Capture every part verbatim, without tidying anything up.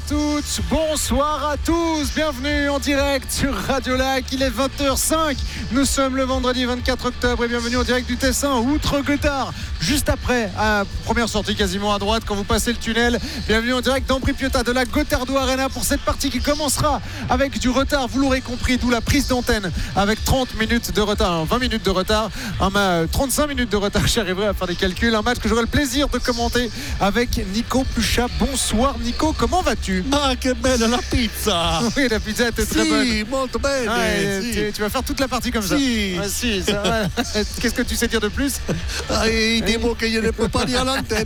toutes, bonsoir à tous, bienvenue en direct sur Radio Lac, il est vingt heures cinq, nous sommes le vendredi vingt-quatre octobre et bienvenue en direct du Tessin, Outre-Gothard, juste après, à première sortie quasiment à droite quand vous passez le tunnel, bienvenue en direct d'Ambri-Piotta de la Gottardo Arena pour cette partie qui commencera avec du retard, vous l'aurez compris, d'où la prise d'antenne avec trente minutes de retard, vingt minutes de retard, un, trente-cinq minutes de retard, j'arriverai à faire des calculs, un match que j'aurai le plaisir de commenter avec Nico Puchat. Bonsoir Nico, comment vas-tu? Ah, che bella la pizza! Oui, la pizza était si, très bonne. Si, molto bene. Ah, si. tu, tu vas faire toute la partie comme si. ça. Ah, si, ça va. Qu'est-ce que tu sais dire de plus? Ah, des mots que je ne peux pas dire à l'antenne.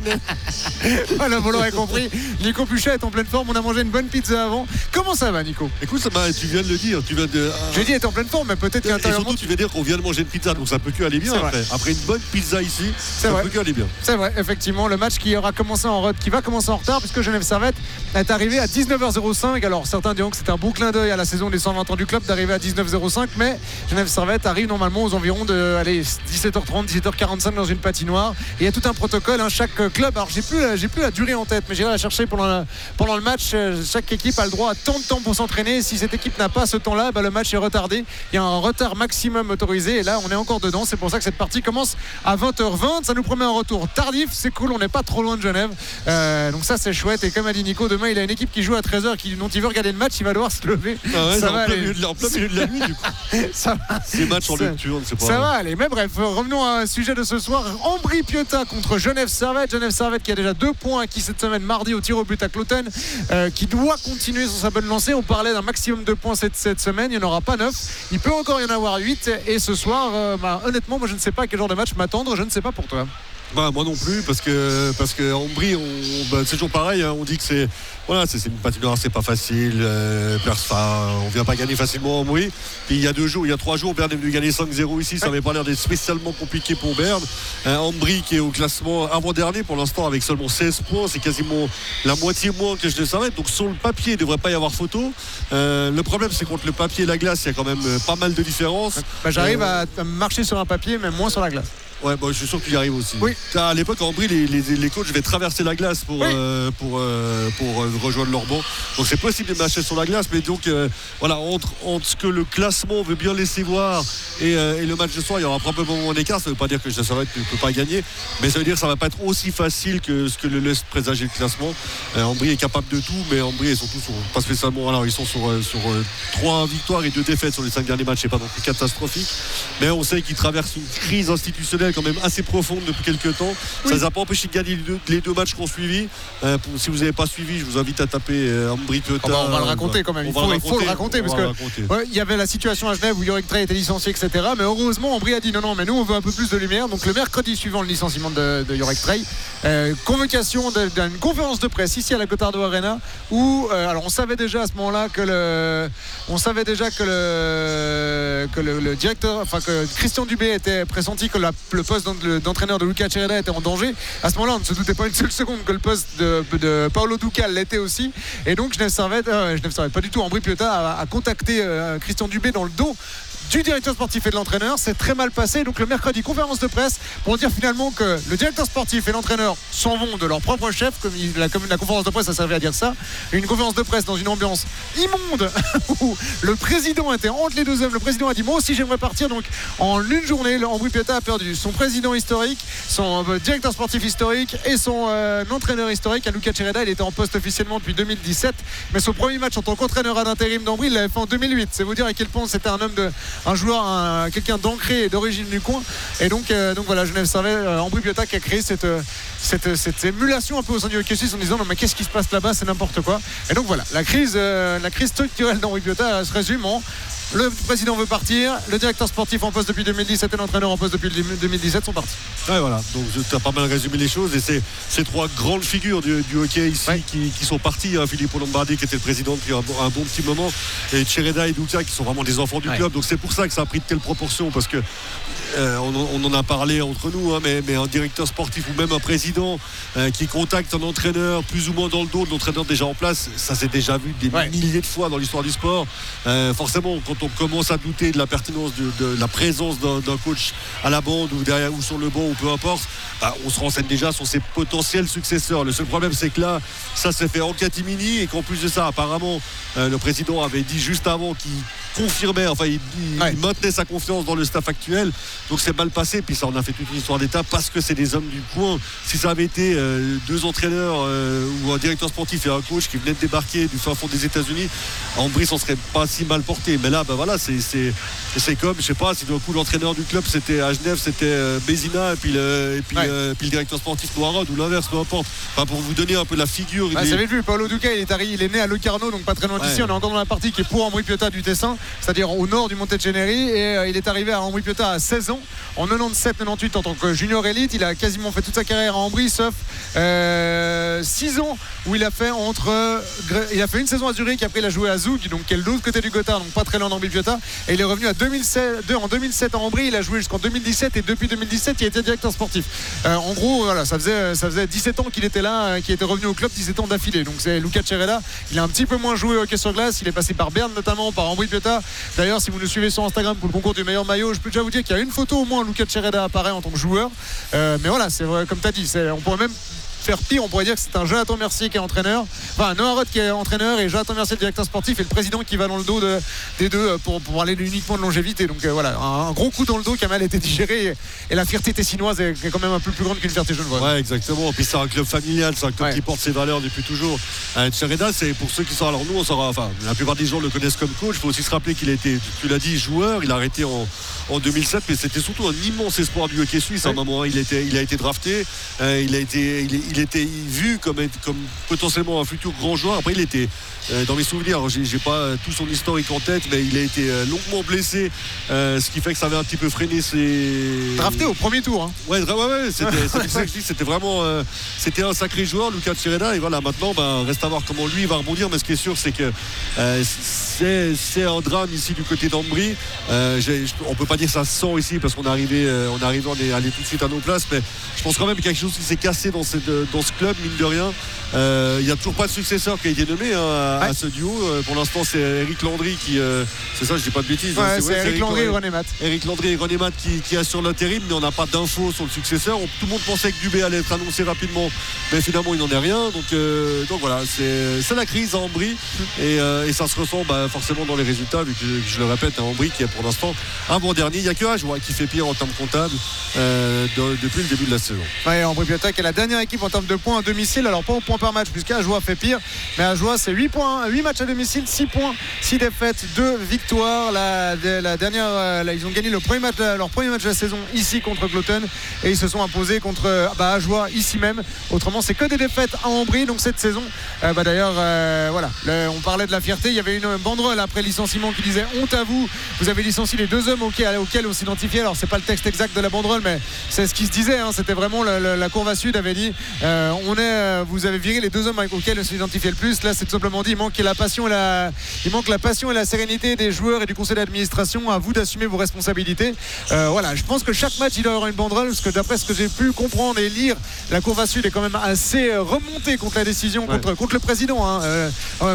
Voilà, vous l'aurez compris. Nico Puchat est en pleine forme. On a mangé une bonne pizza avant. Comment ça va, Nico? Écoute, ça va, tu viens de le dire. Tu viens de. J'ai dit être en pleine forme, mais peut-être Et qu'intérieurement. surtout, tu viens de dire qu'on vient de manger une pizza, donc ça peut que aller bien après. Après une bonne pizza ici, C'est ça vrai. peut que aller bien. C'est vrai, effectivement, le match qui aura commencé en qui va commencer en retard puisque Genève Servette est arrivé à dix-neuf heures cinq. Alors certains diront que c'est un beau clin d'œil à la saison des cent vingt ans du club d'arriver à dix-neuf heures cinq, mais Genève Servette arrive normalement aux environs de allez, dix-sept heures trente, dix-sept heures quarante-cinq dans une patinoire. Et il y a tout un protocole, hein, chaque club. Alors j'ai plus, j'ai plus la durée en tête, mais j'irai la chercher pendant, la, pendant le match. Chaque équipe a le droit à tant de temps pour s'entraîner. Si cette équipe n'a pas ce temps-là, bah, le match est retardé. Il y a un retard maximum autorisé et là on est encore dedans. C'est pour ça que cette partie commence à vingt heures vingt. Ça nous promet un retour tardif. C'est cool, on n'est pas trop loin de Genève. Euh, donc ça c'est chouette. Et comme a dit Nico, demain il a une équipe qui joue à treize heures qui, dont il veut regarder le match. Il va devoir se lever. Ah ouais, ça va va en, plein aller. milieu de la, en plein milieu de la nuit du coup. Ça va. Ces matchs en Ça- nocturne, c'est pas Ça va aller, mais bref, revenons à un sujet de ce soir. Ambri-Piotta contre Genève Servette. Genève Servette qui a déjà deux points acquis cette semaine mardi au tir au but à Cloton, euh, qui doit continuer sur sa bonne lancée. On parlait d'un maximum de points cette, cette semaine, il n'y en aura pas neuf. Il peut encore y en avoir huit. Et ce soir, euh, bah, honnêtement, moi je ne sais pas à quel genre de match m'attendre. Je ne sais pas pour toi. Bah, moi non plus, parce que parce que Ambry, on, bah, c'est toujours pareil. Hein, on dit que c'est voilà, c'est, c'est une patinoire, c'est pas facile. Euh, enfin, on vient pas gagner facilement Ambry. Puis il y a deux jours, il y a trois jours, Berne est venu gagner cinq zéro ici. Ça n'avait pas l'air d'être spécialement compliqué pour Berne. Euh, Ambry qui est au classement avant-dernier pour l'instant avec seulement seize points, c'est quasiment la moitié moins que je le savais. Donc sur le papier, il ne devrait pas y avoir photo. Euh, le problème, c'est qu'entre le papier et la glace, il y a quand même euh, pas mal de différences. Bah, j'arrive Euh, à marcher sur un papier, mais moins sur la glace. Ouais, bah, je suis sûr que tu y arrives aussi. Oui. À l'époque, en Ambry, les, les, les coachs devaient traverser la glace pour, Oui. euh, pour, euh, pour euh, rejoindre leur banc. Donc c'est possible de marcher sur la glace, mais donc euh, voilà, entre, entre ce que le classement veut bien laisser voir et, euh, et le match de soir, il y aura probablement un écart. Ça ne veut pas dire que Genève Servette ne peut pas gagner, mais ça veut dire que ça ne va pas être aussi facile que ce que le laisse présager le classement. Euh, Ambry est capable de tout, mais Ambry est surtout sur, pas spécialement. Alors ils sont sur, euh, sur euh, trois victoires et deux défaites sur les cinq derniers matchs, c'est pas non plus catastrophique, mais on sait qu'ils traversent une crise institutionnelle quand même assez profonde depuis quelques temps. Oui. Ça ne les a pas empêchés de gagner les deux, les deux matchs qu'on suivi. Euh, pour, si vous n'avez pas suivi, je vous invite à taper euh, Ambry-Piotta. Ah bah, on va le raconter quand même. Il On faut, va il faut le raconter on parce va que le raconter. ouais, il y avait la situation à Genève où Yorick Trey était licencié, et cetera. Mais heureusement, Ambry a dit non, non, mais nous on veut un peu plus de lumière. Donc le mercredi suivant le licenciement de, de Yorick Trey, euh, convocation de- d'une conférence de presse ici à la Gottardo Arena où euh, alors on savait déjà à ce moment-là que le, on savait déjà que le que le, le directeur, enfin que Christian Dubé était pressenti que la- le poste d'en- d'entraîneur de Luca Cereda était en danger. À ce moment-là, on ne se doutait pas une seule seconde que le poste de, de Paolo Ducal l'était aussi. Et donc Genève Servette, euh, Genève Servette, pas du tout, Ambri-Piotta a, a contacté euh, Christian Dubé dans le dos du directeur sportif et de l'entraîneur. C'est très mal passé. Donc le mercredi, conférence de presse pour dire finalement que le directeur sportif et l'entraîneur s'en vont de leur propre chef, comme, il, la, comme la conférence de presse a servi à dire ça. Et une conférence de presse dans une ambiance immonde où le président était entre les deux hommes. Le président a dit moi aussi j'aimerais partir. Donc en une journée, le Ambri-Piotta a perdu son président historique, son euh, directeur sportif historique et son euh, entraîneur historique. À Luca Cereda, il était en poste officiellement depuis deux mille dix-sept, mais son premier match en tant qu'entraîneur à l'intérim d'Ambry, il l'avait fait en deux mille huit. C'est vous dire à quel point c'était un homme de un joueur, un, quelqu'un d'ancré et d'origine du coin. Et donc, euh, donc voilà, Genève Servette, euh, Ambri-Piotta qui a créé cette, cette, cette émulation un peu au sein du hockey suisse en disant non mais qu'est-ce qui se passe là-bas, c'est n'importe quoi. Et donc voilà, la crise, euh, la crise structurelle d'Ambri-Piotta se résume en le président veut partir, le directeur sportif en poste depuis deux mille dix-sept et l'entraîneur en poste depuis deux mille dix-sept sont partis. Ouais, voilà, donc tu as pas mal résumé les choses et c'est ces trois grandes figures du, du hockey ici ouais. qui, qui sont partis, hein, Filippo Lombardi qui était le président depuis un, un bon petit moment et Cereda et Duca qui sont vraiment des enfants du ouais. club, donc c'est pour ça que ça a pris de telles proportions parce que euh, on, on en a parlé entre nous, hein, mais, mais un directeur sportif ou même un président euh, qui contacte un entraîneur plus ou moins dans le dos de l'entraîneur déjà en place, ça s'est déjà vu des ouais. milliers de fois dans l'histoire du sport. Euh, forcément, quand quand on commence à douter de la pertinence de, de la présence d'un, d'un coach à la bande ou derrière ou sur le banc ou peu importe, bah, on se renseigne déjà sur ses potentiels successeurs. Le seul problème, c'est que là, ça s'est fait en catimini et qu'en plus de ça, apparemment, euh, le président avait dit juste avant qu'il confirmait, enfin, il, il, ouais. il maintenait sa confiance dans le staff actuel. Donc c'est mal passé. Puis ça, on a fait toute une histoire d'État parce que c'est des hommes du coin. Si ça avait été euh, deux entraîneurs euh, ou un directeur sportif et un coach qui venaient de débarquer du fin fond des États-Unis, en Brie, on serait pas si mal porté. Mais là, ben voilà, c'est, c'est, c'est comme, je sais pas, si d'un coup l'entraîneur du club c'était à Genève, c'était euh, Bézina et puis le, et puis, ouais. euh, puis le directeur sportif Noirod ou l'inverse, peu importe. Enfin, pour vous donner un peu la figure. Bah, vous avez vu, Paolo Duca, il est, arrivé, il est né à Locarno, donc pas très loin d'ici. Ouais. On est encore dans la partie qui est pour Ambri-Piotta du Tessin, c'est-à-dire au nord du Monteceneri, et euh, il est arrivé à Ambri-Piotta à seize ans, en quatre-vingt-dix-sept quatre-vingt-dix-huit en tant que junior élite. Il a quasiment fait toute sa carrière à Ambri, sauf euh, six ans où il a fait entre, il a fait une saison à Zurich, après il a joué à Zug, donc qui est de l'autre côté du Gothard, donc pas très loin d'Ambri-Piotta, et il est revenu à deux mille sept, en deux mille sept à Ambri. Il a joué jusqu'en deux mille dix-sept et depuis deux mille dix-sept il a été directeur sportif. Euh, en gros, voilà, ça faisait ça faisait dix-sept ans qu'il était là, euh, qu'il était revenu au club, dix-sept ans d'affilée. Donc c'est Luca Cereda. Il a un petit peu moins joué au hockey sur glace. Il est passé par Berne notamment, par Ambri-Piotta. D'ailleurs, si vous nous suivez sur Instagram pour le concours du meilleur maillot, je peux déjà vous dire qu'il y a une photo au moins où Luca Cereda apparaît en tant que joueur. Euh, mais voilà, c'est vrai, comme tu as dit, c'est, on pourrait même faire pire, on pourrait dire que c'est un Jonathan Mercier qui est entraîneur, enfin Noah Roth qui est entraîneur et Jonathan Mercier le directeur sportif et le président qui va dans le dos de, des deux pour, pour parler uniquement de longévité. Donc euh, voilà, un, un gros coup dans le dos qui a mal été digéré et, et la fierté tessinoise est, est quand même un peu plus grande qu'une fierté genevoise. Ouais, exactement. Et puis c'est un club familial, c'est un club ouais. qui porte ses valeurs depuis toujours. Euh, Cereda, c'est pour ceux qui sont, alors nous on saura, enfin la plupart des gens le connaissent comme coach. Il faut aussi se rappeler qu'il a été, tu l'as dit, joueur. Il a arrêté en, en deux mille sept, mais c'était surtout un immense espoir du hockey suisse. Ouais. À un moment, il, était, il a été drafté, euh, il a été, il, il était vu Comme, comme potentiellement un futur grand joueur. Après il était euh, dans mes souvenirs, j'ai, j'ai pas tout son historique en tête, mais il a été euh, longuement blessé, euh, ce qui fait que ça avait un petit peu freiné ses... Drafté au premier tour hein. ouais, ouais, ouais c'était, c'était, c'était vraiment euh, c'était un sacré joueur, Luca Cereda, et voilà, maintenant ben, reste à voir comment lui va rebondir, mais ce qui est sûr c'est que euh, c'est, c'est un drame ici du côté d'Ambri. euh, on peut pas dire que ça se sent ici parce qu'on est arrivé euh, on est arrivé, on est allé tout de suite à nos places, mais je pense quand même qu'il y a quelque chose qui s'est cassé dans, cette, dans ce club, mine de rien. Il euh, n'y a toujours pas de successeur qui a été nommé hein, à, ouais. à ce duo. Euh, pour l'instant, c'est Eric Landry qui. Euh, c'est ça, je dis pas de bêtises. Ouais, hein, c'est, c'est, ouais, Eric, Eric Landry et René Matt. Eric Landry et René Matt qui, qui assurent l'intérim, mais on n'a pas d'infos sur le successeur. On, tout le monde pensait que Dubé allait être annoncé rapidement, mais finalement, il n'en est rien. Donc, euh, donc voilà, c'est, c'est la crise à Ambri et, euh, et ça se ressent bah, forcément dans les résultats, vu que je le répète, à Ambri qui est pour l'instant un bon dernier. Il n'y a que Ajoie qui fait pire en termes comptables euh, de, depuis le début de la saison. Ouais, Ambri-Piotta qui est la dernière équipe en termes de points à domicile, alors pas au point par match, puisqu'Ajoie fait pire, mais Ajoie c'est huit points, huit matchs à domicile, six points, six défaites, deux victoires. La, la dernière, là, ils ont gagné le premier match, leur premier match de la saison ici contre Gloten et ils se sont imposés contre bah, Ajoie ici même. Autrement, c'est que des défaites à Ambri, donc cette saison. Euh, bah, d'ailleurs, euh, voilà, le, on parlait de la fierté. Il y avait une banderole après licenciement qui disait honte à vous, vous avez licencié les deux hommes auxquels, auxquels on s'identifiait. Alors, c'est pas le texte exact de la banderole, mais c'est ce qui se disait. Hein. C'était vraiment le, le, la Courva Sud avait dit euh, on est, vous avez viré les deux hommes auxquels on s'identifiait le plus. Là, c'est tout simplement dit il manque la passion et la, il manque la passion et la sérénité des joueurs et du conseil d'administration. À vous d'assumer vos responsabilités. Euh, voilà, je pense que chaque match il doit y avoir une banderole parce que d'après ce que j'ai pu comprendre et lire, la Courva Sud est quand même assez remontée contre la décision, ouais. contre, contre le président. Hein. Euh,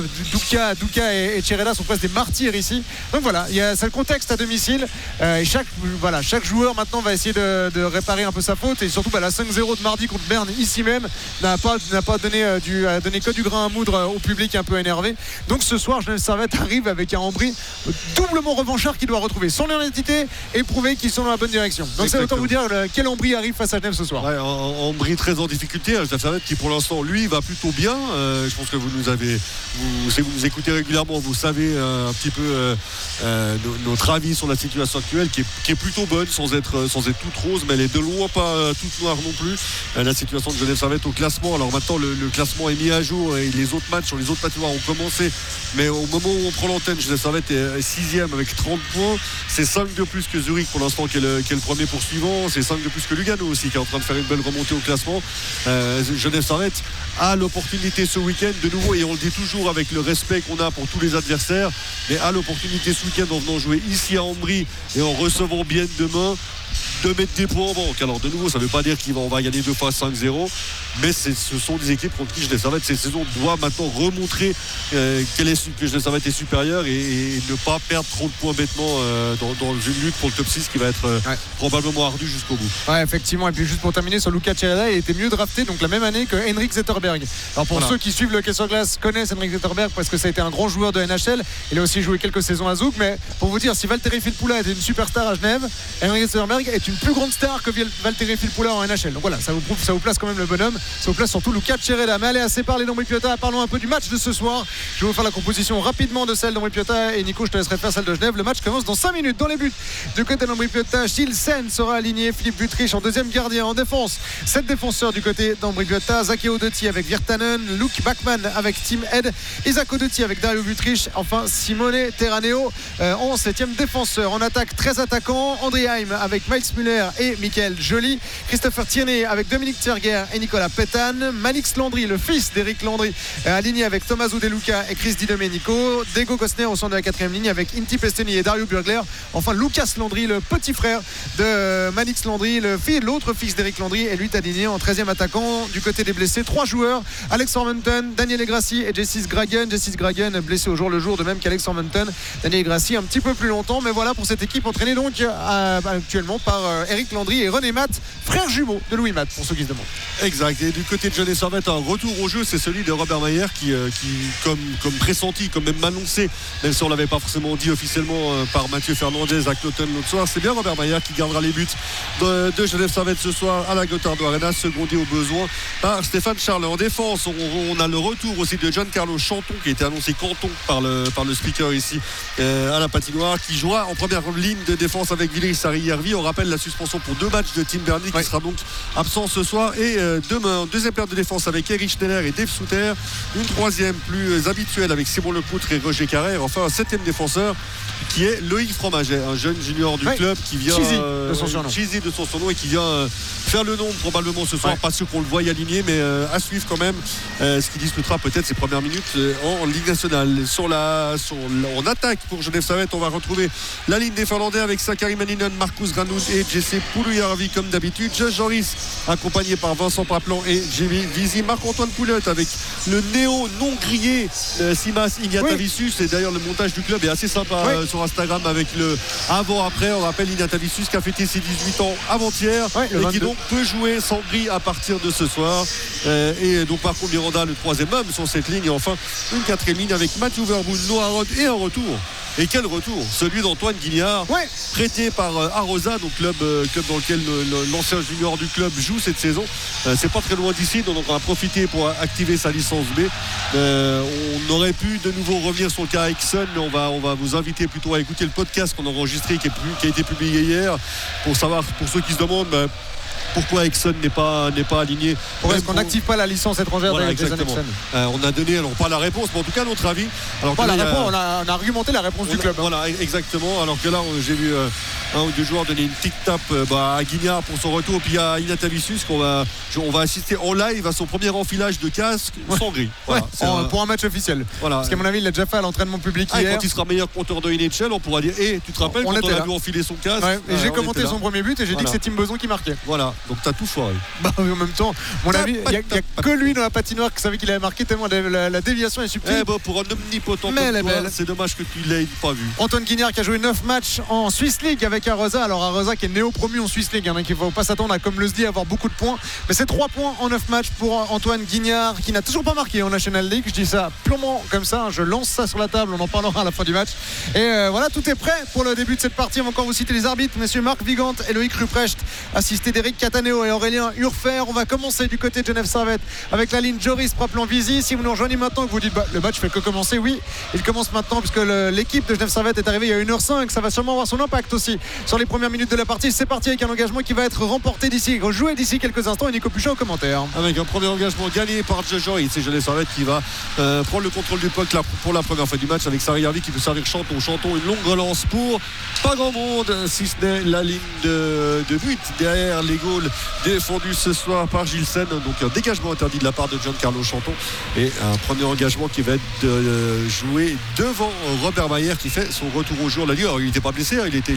Duca, Duca et, et Cereda sont presque des martyrs ici. Donc voilà, il y a, c'est le contexte à domicile. Euh, et chaque, voilà, chaque joueur maintenant va essayer de, de réparer un peu sa faute et surtout bah, la cinq zéro de mardi contre Berne ici même n'a pas, n'a pas donné, euh, du, a donné que du grain à moudre euh, au public un peu énervé. Donc ce soir, Genève Servette arrive avec un Ambri doublement revanchard qui doit retrouver son identité et prouver qu'ils sont dans la bonne direction. Donc exactement. C'est autant vous dire euh, quel Ambri arrive face à Genève ce soir. Ouais, Ambri très en difficulté, Genève Servette qui pour l'instant lui va plutôt bien. Euh, je pense que vous nous avez, vous, si vous nous écoutez régulièrement, vous savez euh, un petit peu euh, euh, notre avis sur la situation actuelle qui est, qui est plutôt bonne sans être, sans être toute rose, mais elle est de loin pas euh, toute noire non plus. Euh, la situation de Genève Servette au classement. Alors maintenant le, le classement est mis à jour et les autres matchs sur les autres patinoires ont commencé. Mais au moment où on prend l'antenne, Genève Servette est sixième avec trente points. C'est cinq de plus que Zurich pour l'instant qui est le, qui est le premier poursuivant. C'est cinq de plus que Lugano aussi qui est en train de faire une belle remontée au classement. Euh, Genève Servette a l'opportunité ce week-end de nouveau, et on le dit toujours avec le respect qu'on a pour tous les adversaires, mais a l'opportunité ce week-end en venant jouer ici à Ambri et en recevant Bienne demain de mettre des points en banque. Alors de nouveau, ça ne veut pas dire qu'on va gagner deux fois cinq zéro, mais c'est, ce sont des équipes contre qui Genève Servette cette saison doit maintenant remontrer euh, qu'elle est, que Genève Servette est supérieure et, et ne pas perdre trop de points bêtement euh, dans, dans une lutte pour le top six qui va être euh, ouais. probablement ardue jusqu'au bout. Ouais, effectivement. Et puis juste pour terminer sur Luca Cereda, il était mieux drafté donc la même année que Henrik Zetterberg. Alors pour voilà. ceux qui suivent le hockey sur glace connaissent Henrik Zetterberg parce que ça a été un grand joueur de N H L. Il a aussi joué quelques saisons à Zouk, mais pour vous dire, si Valtteri Filppula était une superstar à Genève, Henrik Zetterberg est une plus grande star que Valtteri Filppula en N H L. Donc voilà, ça vous prouve, ça vous place quand même le bonhomme, ça vous place surtout Luca Cereda. Mais allez, assez parlé d'Ambry Piotta, parlons un peu du match de ce soir. Je vais vous faire la composition rapidement de celle d'Ambry Piotta et Nico, je te laisserai faire celle de Genève. Le match commence dans cinq minutes. Dans les buts du côté d'Ambry Piotta, Gilles Sen sera aligné, Philippe Butrich en deuxième gardien. En défense, sept défenseurs du côté d'Ambry Piotta, Zaki Odotti avec Virtanen, Luke Backman avec Tim Head, Isaac Odotti avec Dario Butrich, enfin Simone Terraneo euh, en septième défenseur. En attaque, treize attaquants, André Heim avec Miles Muller et Michael Joly, Christopher Tierney avec Dominique Thierguer et Nicolas Pétan, Manix Landry, le fils d'Éric Landry, euh, aligné avec Thomas Oudeluca et Chris Di Domenico, Diego Costner au centre de la quatrième ligne avec Inti Pesteni et Dario Burgler, enfin Lucas Landry, le petit frère de Manix Landry, le fils, l'autre fils d'Éric Landry, et lui aligné en treizième attaquant. Du côté des blessés, trois joueurs, Alex Formenton, Daniel Egrassi et Jessis Gragen. Jessis Gragen blessé au jour le jour, de même qu'Alex Formenton. Daniel Egrassi un petit peu plus longtemps, mais voilà pour cette équipe entraînée donc à, actuellement par euh, Éric Landry et René Matt, frère jumeau de Louis Matt, pour ceux qui se demandent. Exact. Et du côté de Genève Servette, un retour au jeu, c'est celui de Robert Mayer qui, euh, qui comme, comme pressenti, comme même annoncé, même si on ne l'avait pas forcément dit officiellement euh, par Mathieu Fernandez à Cloton l'autre soir, c'est bien Robert Mayer qui gardera les buts de, de Genève Servette ce soir à la Gotardo Arena, secondé au besoin par Stéphane Charles. En défense, on, on a le retour aussi de Giancarlo Chanton qui était annoncé Canton par le, par le speaker ici euh, à la patinoire, qui jouera en première ligne de défense avec Villery Sarri-Yervi. On rappelle la suspension pour deux matchs de Tim Bernie qui ouais. sera donc absent ce soir, et euh, demain deuxième paire de défense avec Eric Schneller et Dave Souter, une troisième plus habituelle avec Simon Lecoutre et Roger Carrère, enfin un septième défenseur qui est Loïc Fromaget, un jeune junior du ouais. club qui vient Cheesy euh, de son surnom Cheesy de son surnom et qui vient euh, faire le nombre probablement ce soir, ouais. pas sûr qu'on le voie y aligner, mais euh, à suivre quand même euh, ce qui disputera peut-être ses premières minutes euh, en Ligue nationale. Sur la, sur la, en attaque pour Genève Servette, on va retrouver la ligne des Finlandais avec Sakari Maninen, Marcus Granoud et Jesse Pulujärvi comme d'habitude. Josh Joris accompagné par Vincent Paplan et Jimmy Visi. Marc-Antoine Pouliot avec le néo non grillé euh, Simas Ignatavicius, oui. et d'ailleurs le montage du club est assez sympa oui. euh, sur Instagram avec le avant-après. On rappelle Ignatavicius qui a fêté ses dix-huit ans avant-hier oui, et qui donc peut jouer sans grille à partir de ce soir, euh, et donc par contre Miranda le troisième homme sur cette ligne, et enfin une quatrième ligne avec Mathieu Verboen, Noah Rod et un retour. Et quel retour, celui d'Antoine Guignard, ouais. prêté par euh, Arosa, donc club, euh, club dans lequel le, le, l'ancien junior du club joue cette saison. Euh, c'est pas très loin d'ici, donc on a profité pour activer sa licence B. Euh, on aurait pu de nouveau revenir sur le cas Exxon, mais on va, on va vous inviter plutôt à écouter le podcast qu'on a enregistré, qui, est, qui a été publié hier, pour savoir, pour ceux qui se demandent, bah, pourquoi Exxon n'est pas, n'est pas aligné. Pourquoi est-ce qu'on n'active pas la licence étrangère voilà, des Exxon euh, On a donné, alors pas la réponse, mais en tout cas notre avis. Alors pas la là, réponse, on, a, on a argumenté la réponse du a, club. Voilà, hein. exactement. Alors que là, j'ai vu euh, un ou deux joueurs donner une petite tape euh, bah, à Guignard pour son retour, puis à Ignatavicius qu'on va, on va assister en live à son premier enfilage de casque ouais. sans gris. Voilà, ouais. en, un... Pour un match officiel. Voilà. Parce qu'à mon avis, il l'a déjà fait à l'entraînement public ah, hier. Quand il sera meilleur compteur de N H L, on pourra dire hé, hey, tu te rappelles on quand on a vu enfiler son casque ouais. Et euh, j'ai commenté son premier but et j'ai voilà. dit que c'est Tim Beson qui marquait. Voilà, donc t'as tout foiré. Bah, en même temps, mon avis, il n'y a, a que lui dans la patinoire qui savait qu'il avait marqué, tellement la, la, la déviation est subtile. Eh bon, pour un omnipotent mais comme toi, c'est dommage que tu ne l'aies pas vu. Antoine Guignard qui a joué neuf matchs en Swiss League avec Arosa. Alors Arosa qui est néo-promu en Swiss League, hein, donc il ne faut pas s'attendre à, comme le se dit, avoir beaucoup de points. Mais c'est trois points en neuf matchs pour Antoine Guignard, qui n'a toujours pas marqué en National League. Je dis ça purement comme ça, hein, je lance ça sur la table, on en parlera à la fin du match. Et euh, voilà, tout est prêt pour le début de cette partie. On va encore vous citer les arbitres, messieurs Marc Vigant et Loïc Ruprecht, assistés d'Éric Cataneo et Aurélien Urfer. On va commencer du côté de Genève Servette avec la ligne Joris Praplan Visi. Si vous nous rejoignez maintenant, que vous dites bah, le match fait que commencer, oui, il commence maintenant puisque le, l'équipe de Genève Servette est arrivée il y a une heure cinq. Ça va sûrement avoir son impact aussi sur les premières minutes de la partie. C'est parti avec un engagement qui va être remporté d'ici, rejoué d'ici quelques instants, et Nico Puchet au commentaire. Avec un premier engagement gagné par Joris, c'est Genève Servette qui va euh, prendre le contrôle du puck pour la première fois du match avec Sarri-Yervi qui peut servir Chanton. Chanton, une longue relance pour pas grand monde, si ce n'est la ligne de, de but derrière les goals défendus ce soir par Gilles Sen. Donc un dégagement interdit de la part de Giancarlo Chanton et un premier engagement qui va être de jouer devant Robert Mayer qui fait son retour au jour. La Ligue, il n'était pas blessé, il était juste euh,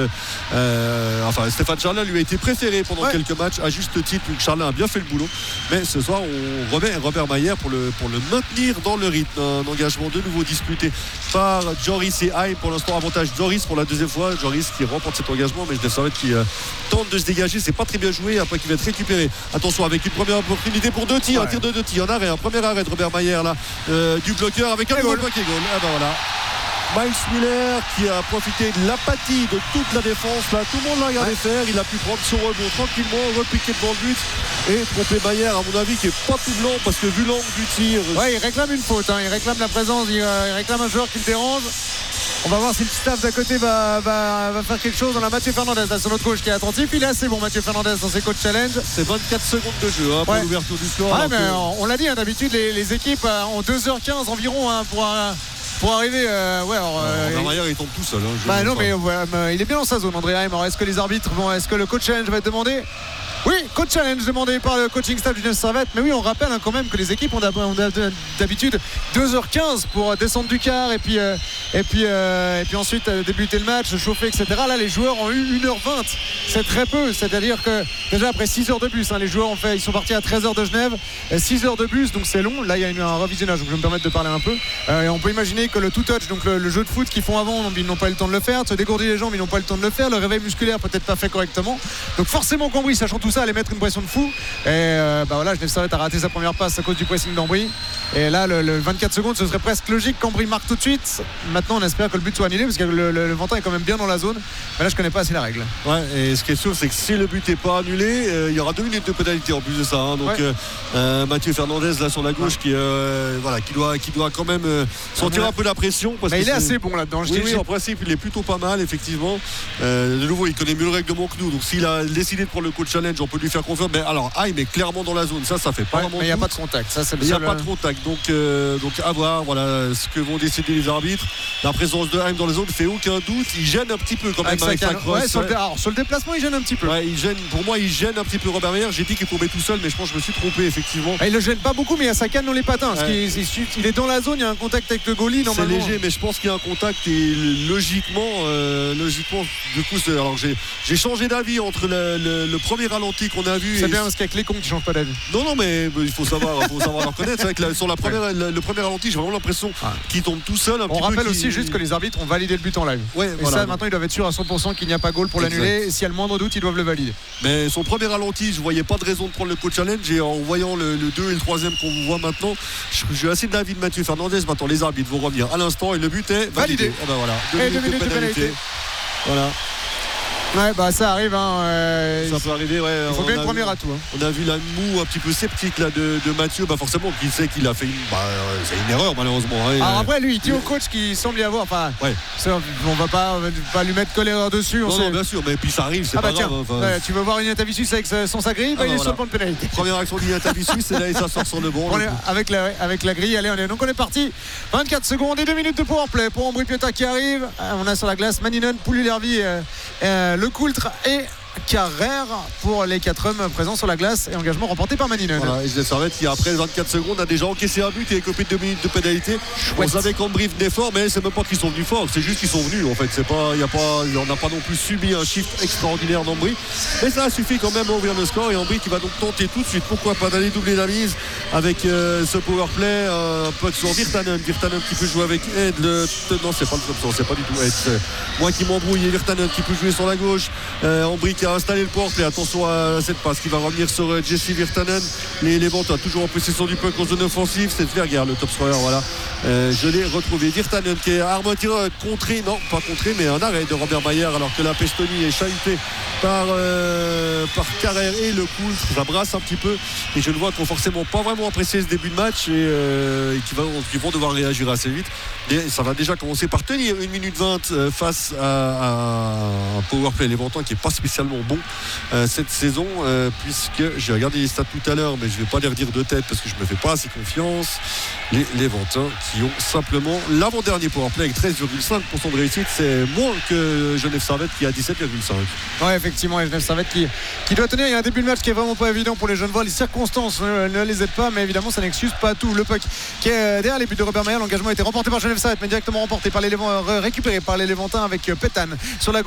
euh, enfin Stéphane Charlin lui a été préféré pendant ouais. quelques matchs à juste titre. Donc Charlin a bien fait le boulot, mais ce soir on remet Robert Mayer pour le, pour le maintenir dans le rythme. Un engagement de nouveau disputé par Joris et Haim. Pour l'instant avantage Joris pour la deuxième fois. Joris qui remporte cet engagement, mais Genève Servette qui euh, tente de se dégager. C'est pas très bien joué après qu'il va être récupéré. Attention avec une première opportunité pour Doty, ouais. un tir de Doty en arrêt, un premier arrêt de Robert Mayer là euh, du bloqueur avec un nouveau bloqué goal. Ah ben voilà. Miles Miller qui a profité de l'apathie de toute la défense là, tout le monde l'a regardé ouais. faire, il a pu prendre son rebond tranquillement, repiquer devant le but et tromper Mayer à mon avis qui est pas tout blanc parce que vu l'angle du tir. Ouais, il réclame une faute, hein. il réclame la présence, il, euh, il réclame un joueur qui le dérange. On va voir si le staff d'à côté va, va, va faire quelque chose. On a Mathieu Fernandez là sur notre gauche qui est attentif. Il est assez bon Mathieu Fernandez dans ses coachs challenge. C'est vingt-quatre secondes de jeu hein, pour ouais. l'ouverture du score. Ouais, mais que... on, on l'a dit hein, d'habitude les, les équipes euh, en deux heures quinze environ hein, pour, euh, pour arriver. Euh, ouais, alors, euh, alors Mayer il tombe tout seul. Hein, bah non mais ouais, il est bien dans sa zone André Haim. Alors est-ce que les arbitres vont, est-ce que le coach challenge va être demandé? Oui, coach challenge demandé par le coaching staff du Genève Servette. Mais oui, on rappelle hein, quand même que les équipes ont d'habitude deux heures quinze pour descendre du quart et puis, euh, et puis, euh, et puis ensuite euh, débuter le match, chauffer, et cetera. Là, les joueurs ont eu une heure vingt. C'est très peu. C'est-à-dire que déjà après six heures de bus, hein, les joueurs ont fait, ils sont partis à treize heures de Genève. six heures de bus, donc c'est long. Là, il y a une, un revisionnage, donc je vais me permettre de parler un peu. Euh, et on peut imaginer que le two-touch, donc le, le jeu de foot qu'ils font avant, ils n'ont pas eu le temps de le faire. De se dégourdir les jambes, ils n'ont pas eu le temps de le faire. Le réveil musculaire peut-être pas fait correctement. Donc forcément, Cambry, sachant tout ça, allait mettre une pression de fou. Et euh, bah voilà, Genève Servette a raté sa première passe à cause du pressing d'Ambry. Et là, le, le vingt-quatre secondes, ce serait presque logique qu'Ambry marque tout de suite. Maintenant, on espère que le but soit annulé parce que le, le, le Ventin est quand même bien dans la zone. Mais là, je connais pas assez la règle. Ouais, et ce qui est sûr, c'est que si le but n'est pas annulé, euh, il y aura deux minutes de pénalité en plus de ça. Hein. Donc, ouais. euh, euh, Mathieu Fernandez là sur la gauche, ouais. qui, euh, voilà, qui doit, qui doit quand même euh, sentir ouais. un peu la pression. Parce mais que il est assez bon là-dedans. Oui, oui, en principe, il est plutôt pas mal, effectivement. Euh, de nouveau, il connaît mieux le règlement que nous. Donc, s'il a décidé de prendre le coach challenge, on peut lui faire confiance. Mais alors, Haim est clairement dans la zone. Ça, ça fait pas ouais, vraiment. Mais il n'y a pas de contact. Ça, c'est il n'y a pas de contact. Donc, euh, donc à voir. Voilà ce que vont décider les arbitres. La présence de Haim dans la zone fait aucun doute. Il gêne un petit peu quand même avec, avec sa crosse. Ouais, sur, le, alors, sur le déplacement, il gêne un petit peu. Ouais, il gêne. Pour moi, il gêne un petit peu Robert Mayer. J'ai dit qu'il tombait tout seul, mais je pense que je me suis trompé effectivement. Et il le gêne pas beaucoup, mais il y a sa canne dans les patins. Ouais. Il, il, il est dans la zone. Il y a un contact avec le goalie. C'est léger, mais je pense qu'il y a un contact et logiquement, euh, logiquement, du coup, c'est, alors j'ai, j'ai changé d'avis entre le, le, le premier ralenti qu'on a vu. C'est bien parce qu'il y a que les cons qui changent pas d'avis. Non, non, mais il faut savoir, faut savoir le reconnaître. C'est vrai que la, sur la première, ouais. le, le premier ralenti, j'ai vraiment l'impression ah. qu'il tombe tout seul. Un On petit rappelle peu aussi qui... juste que les arbitres ont validé le but en live. Ouais, et voilà, ça, donc. maintenant, ils doivent être sûrs à cent pour cent qu'il n'y a pas goal pour exact. l'annuler. Et s'il y a le moindre doute, ils doivent le valider. Mais son premier ralenti, je voyais pas de raison de prendre le coach challenge. Et en voyant le, le deux et le troisième qu'on voit maintenant, je, je suis assez d'avis de Mathieu Fernandez. Maintenant, les arbitres vont revenir à l'instant et le but est validé. validé. Ah ben voilà. Deux, et minutes, deux minutes de pénalité. pénalité. Voilà. Ouais, bah ça arrive. Hein, euh, ça peut arriver, ouais. Il faut bien le premier vu, atout. Hein. On a vu la moue un petit peu sceptique là, de, de Mathieu. Bah forcément, qui sait qu'il a fait une, bah, c'est une erreur malheureusement. Hein, Alors après, lui, il dit au coach qui semble y avoir. Enfin, ouais. on va pas, on va pas lui mettre que l'erreur dessus. Non, non, bien sûr, mais puis ça arrive, c'est ah pas bah grave. Tiens, enfin... ouais, tu veux voir une Atavissus avec son sa grille, ah bah, bah il est voilà. sur le point de pénalité. Première action d'Atavissus, et là, ça sort sur le bon. Le avec, la, avec la grille, allez, on est, donc on est parti. vingt-quatre secondes et deux minutes de powerplay pour Ambry Piotta qui arrive. On a sur la glace Maninen, Poulilervi, euh, euh, Le Coultre et Carrère pour les quatre hommes présents sur la glace et engagement remporté par Maninen. Voilà, et Genève Servette qui après vingt-quatre secondes a déjà encaissé un but et écopé de deux minutes de pénalité. Chouette. On savait qu'Ambry venait fort, mais c'est même pas qu'ils sont venus forts, c'est juste qu'ils sont venus en fait. C'est pas, y a pas, on n'a pas non plus subi un shift extraordinaire d'Ambry, mais ça a suffi quand même à ouvrir le score et Ambry qui va donc tenter tout de suite, pourquoi pas d'aller doubler la mise avec euh, ce power play un peu sur Virtanen. Virtanen qui peut jouer avec Ed. Le... Non, c'est pas le top, c'est pas du tout Ed. C'est moi qui m'embrouille et Virtanen qui peut jouer sur la gauche. Euh, Ambry qui a installé le power play. Attention à cette passe qui va revenir sur euh, Jesse Virtanen. Les, les Ventins toujours en possession du puck en zone offensive. C'est Verger, le top scorer. Voilà. Euh, je l'ai retrouvé. Virtanen qui est arme un tireur contré, non pas contré, mais un arrêt de Robert Mayer alors que la Pestoni est chahuté par, euh, par Carrère et Le Coultre. Ça brasse un petit peu et je le vois qu'on forcément pas vraiment apprécié ce début de match et, euh, et qui, va, qui vont devoir réagir assez vite. Et ça va déjà commencer par tenir une minute vingt euh, face à, à un powerplay Léventin qui n'est pas spécialement bon euh, cette saison euh, puisque j'ai regardé les stats tout à l'heure mais je ne vais pas les redire de tête parce que je ne me fais pas assez confiance. Les Léventins qui ont simplement l'avant-dernier powerplay avec treize virgule cinq pour cent de réussite, c'est moins que Genève Servette qui a dix-sept virgule cinq. Ouais, effectivement, et Genève Servette qui, qui doit tenir. Il y a un début de match qui est vraiment pas évident pour les Genevois. Les circonstances ne, ne les aident pas, mais évidemment ça n'excuse pas tout. Le puck qui est derrière les buts de Robert Mayer, l'engagement a été remporté par Genève Servette mais directement remporté par les Léventins, récupéré par les Léventins avec Pétane sur la gauche. Pétane qui va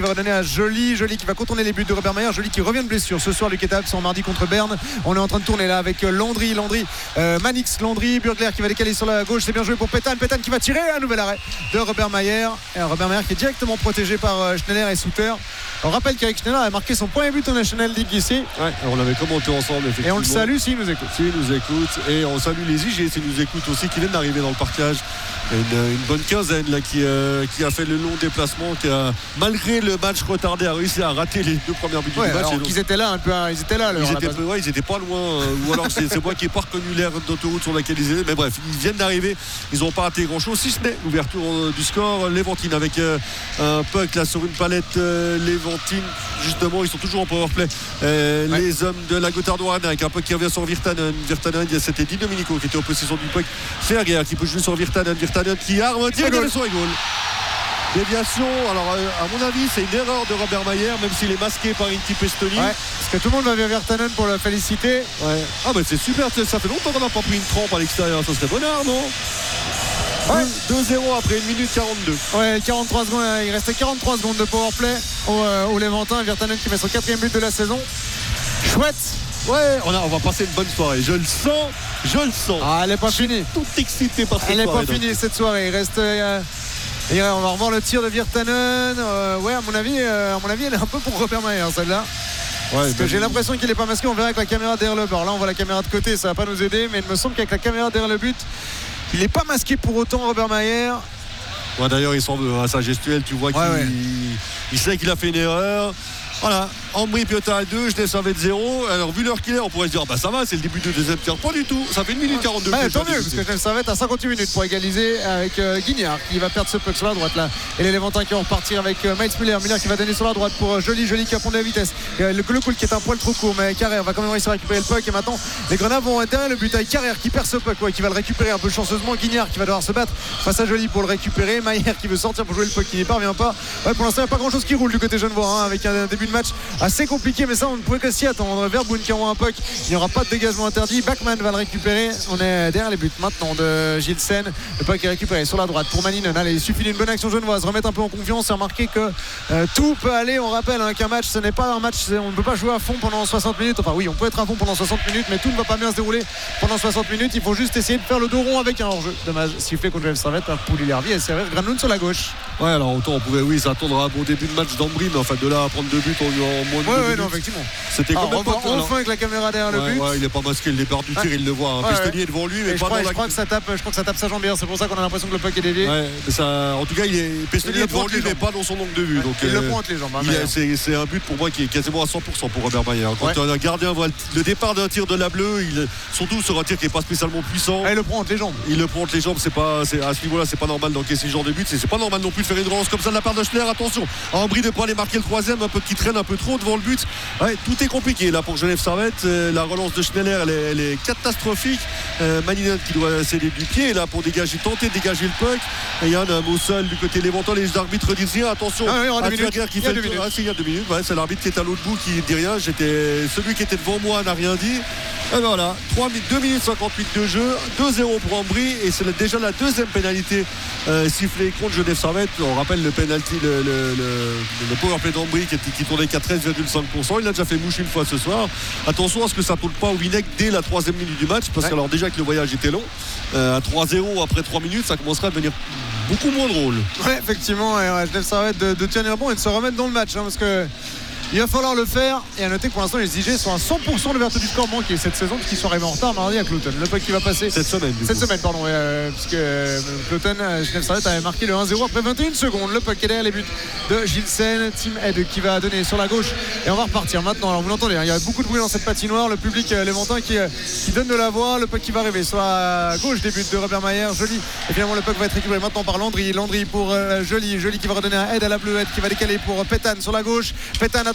va redonner à Joly. Joly qui va contourner les buts de Robert Mayer. Joly qui revient de blessure ce soir. Luc est absent mardi contre Berne. On est en train de tourner là avec Landry. Landry, euh, Manix, Landry, Burgler qui va décaler sur la gauche. C'est bien joué pour Pétane. Pétane qui va tirer. Un nouvel arrêt de Robert Mayer. Et Robert Mayer qui est directement protégé par euh, Schneller et Souter. On rappelle qu'Eric Schneller a marqué son premier but en National League ici. Ouais, on l'avait commenté ensemble effectivement. Et on le salue s'il nous écoute. S'il nous écoute. Et on salue les I G s'ils nous écoutent aussi, qui viennent d'arriver dans le parquage. Une, une bonne quinzaine là, qui, euh, qui a fait le long déplacement, qui a, malgré le match retardé, a réussi à rater les deux premières buts ouais, du match. Alors qu'ils étaient là un peu, ils étaient là. Ils étaient, ouais, ils étaient pas loin. Euh, ou alors c'est, c'est moi qui n'ai pas reconnu l'aire d'autoroute sur laquelle ils étaient. Mais bref, ils viennent d'arriver. Ils n'ont pas raté grand chose, si ce n'est l'ouverture euh, du score. Levantine avec euh, un puck là sur une palette. Euh, Levantine, justement, ils sont toujours en powerplay. Euh, ouais. Les hommes de la Gotardoise avec un puck qui revient sur Virtanen. Virtanen, c'était Di Domenico qui était en possession du puck. Ferguer qui peut jouer sur Virtanen. Virtanen qui arme. Déviation et goal. Déviation, alors euh, à mon avis c'est une erreur de Robert Mayer, même s'il est masqué par Inti Pestoni. Ouais, parce que tout le monde va vers Virtanen pour le féliciter. Ouais. Ah bah c'est super, ça fait longtemps qu'on n'a pas pris une trempe à l'extérieur, ça serait bonheur, non? Ouais. deux zéro après une minute quarante-deux. Ouais, quarante-trois secondes, il restait quarante-trois secondes de powerplay au, euh, au Léventin. Virtanen qui met son quatrième but de la saison. Chouette. Ouais, on, a, on va passer une bonne soirée. Je le sens, je le sens. Ah, elle n'est pas finie. Tout excité par cette elle soirée. Elle n'est pas finie cette soirée. Il reste. Euh, et on va revoir le tir de Virtanen. Euh, ouais, à mon avis, euh, à mon avis, elle est un peu pour Robert Mayer celle-là. Ouais, Parce ben que j'ai l'impression qu'il n'est pas masqué. On verra avec la caméra derrière le bord. Là, on voit la caméra de côté, ça va pas nous aider. Mais il me semble qu'avec la caméra derrière le but, il n'est pas masqué pour autant, Robert Mayer. Ouais, d'ailleurs, il semble à sa gestuelle, tu vois qu'il ouais, ouais. il sait qu'il a fait une erreur. Voilà, Ambry Piotta à deux, Genève Servette zéro. Alors vu l'heure qu'il est, on pourrait se dire bah ça va, c'est le début de deuxième tiers. Pas du tout, ça fait une minute quarante-deux. Bah, tant mieux, parce que Genève Servette a cinquante-huit minutes pour égaliser avec euh, Guignard qui va perdre ce puck sur la droite là. Et les Léventins qui vont repartir avec euh, Miles Muller. Muller qui va donner sur la droite pour euh, Joly, Joly qui a pris de la vitesse. Et, euh, le le coup qui est un poil trop court, mais Carrère va quand même réussir à récupérer le puck. Et maintenant, les Grenades vont être derrière le but avec Carrère qui perd ce puck, ouais, qui va le récupérer un peu chanceusement. Guignard qui va devoir se battre face à Joly pour le récupérer. Mayer qui veut sortir pour jouer le puck qui n'y parvient pas. Ouais, pour l'instant, il n'y a pas grand chose qui roule du côté genevois hein, avec un début de match assez compliqué, mais ça on ne pouvait que s'y attendre. Verboen qui envoie un puck, il n'y aura pas de dégagement interdit. Backman va le récupérer. On est derrière les buts maintenant de Gilsen. Le puck est récupéré sur la droite pour Maninen. Allez, il suffit d'une bonne action genevoise, remettre un peu en confiance et remarquer que euh, tout peut aller. On rappelle hein, qu'un match ce n'est pas un match, on ne peut pas jouer à fond pendant soixante minutes. Enfin oui, on peut être à fond pendant soixante minutes, mais tout ne va pas bien se dérouler pendant soixante minutes. Il faut juste essayer de faire le dos rond avec un hors-jeu. Dommage, sifflé contre Genève Servette par Poulilervi et servir Granlund sur la gauche. Ouais, alors autant on pouvait oui s'attendre à un bon début de match d'Ambry, mais enfin de là à prendre deux buts en, en moins de ouais, deux ouais, minutes. Non, effectivement. C'était ah, quand même pas enfin avec la caméra derrière ouais, le but. Ouais, il n'est pas masqué, le départ du tir, ouais. Il le voit. Hein. Ouais, Pestoni ouais. Est devant lui, mais et pas je crois, dans je la... crois que ça tape, je crois que ça tape sa jambière. C'est pour ça qu'on a l'impression que le puck est dévié. Ouais, ça, en tout cas, il est Pestoni est devant lui, mais pas dans son angle de vue. Ouais, donc, il euh, le prend entre les jambes. Hein, a, c'est, c'est un but pour moi qui est quasiment à cent pour cent pour Robert Mayer. Quand ouais. un gardien voit le départ d'un tir de la bleue, il, surtout sur un tir qui n'est pas spécialement puissant. Ah, il le prend entre les jambes. Il le prend entre les jambes. C'est pas, c'est, à ce niveau-là, c'est pas normal d'encaisser ce genre de but. C'est, c'est pas normal non plus de faire une relance comme ça de la part de Schneller. Attention, Ambry de pas aller marquer le troisième, un peu qui traîne un peu trop devant le but. Ouais, tout est compliqué là pour Genève Servette. Euh, la relance de Schneller, elle est, elle est catastrophique. Euh, Maninen qui doit céder du pied là pour dégager, tenter de dégager le puck. Et il y a un mot seul du côté Léventin. Les arbitres disent rien. Attention, ah oui, à Ferguer qui fait le ah, c'est, il y a deux minutes. Ouais, c'est l'arbitre qui est à l'autre bout qui dit rien. J'étais celui qui était devant moi n'a rien dit. Et voilà, deux minutes cinquante-huit de jeu, deux zéro pour Ambry et c'est déjà la deuxième pénalité euh, sifflée contre Genève Servette. On rappelle le penalty, le, le, le, le powerplay d'Ambry qui, qui tournait qu'à treize virgule cinq pour cent. Il a déjà fait mouche une fois ce soir. Attention à ce que ça ne tourne pas au vinaigre dès la troisième minute du match parce ouais. que alors déjà que le voyage était long, euh, à trois zéro après trois minutes, ça commencera à devenir beaucoup moins drôle. Ouais, effectivement, et ouais, Genève Servette de, de tenir bon et de se remettre dans le match hein, parce que il va falloir le faire et à noter que pour l'instant les I G sont à cent pour cent de l'ouverture du score manqué cette saison puisqu'ils sont arrivés en retard mardi à Cloton. Le puck qui va passer cette semaine du cette coup. semaine pardon euh, puisque euh, Cloton euh, Genève Servette avait marqué le un zéro après vingt et une secondes. Le puck est derrière les buts de Gilsen, Team Head qui va donner sur la gauche et on va repartir maintenant. Alors vous l'entendez hein, il y a beaucoup de bruit dans cette patinoire, le public euh, léventin qui, euh, qui donne de la voix. Le puck qui va arriver sur la gauche des buts de Robert Mayer, Joly et finalement le puck va être récupéré maintenant par Landry. Landry pour euh, Joly, Joly qui va redonner un Head à la bleue, Head qui va décaler pour euh, Pétane sur la gauche. Pétane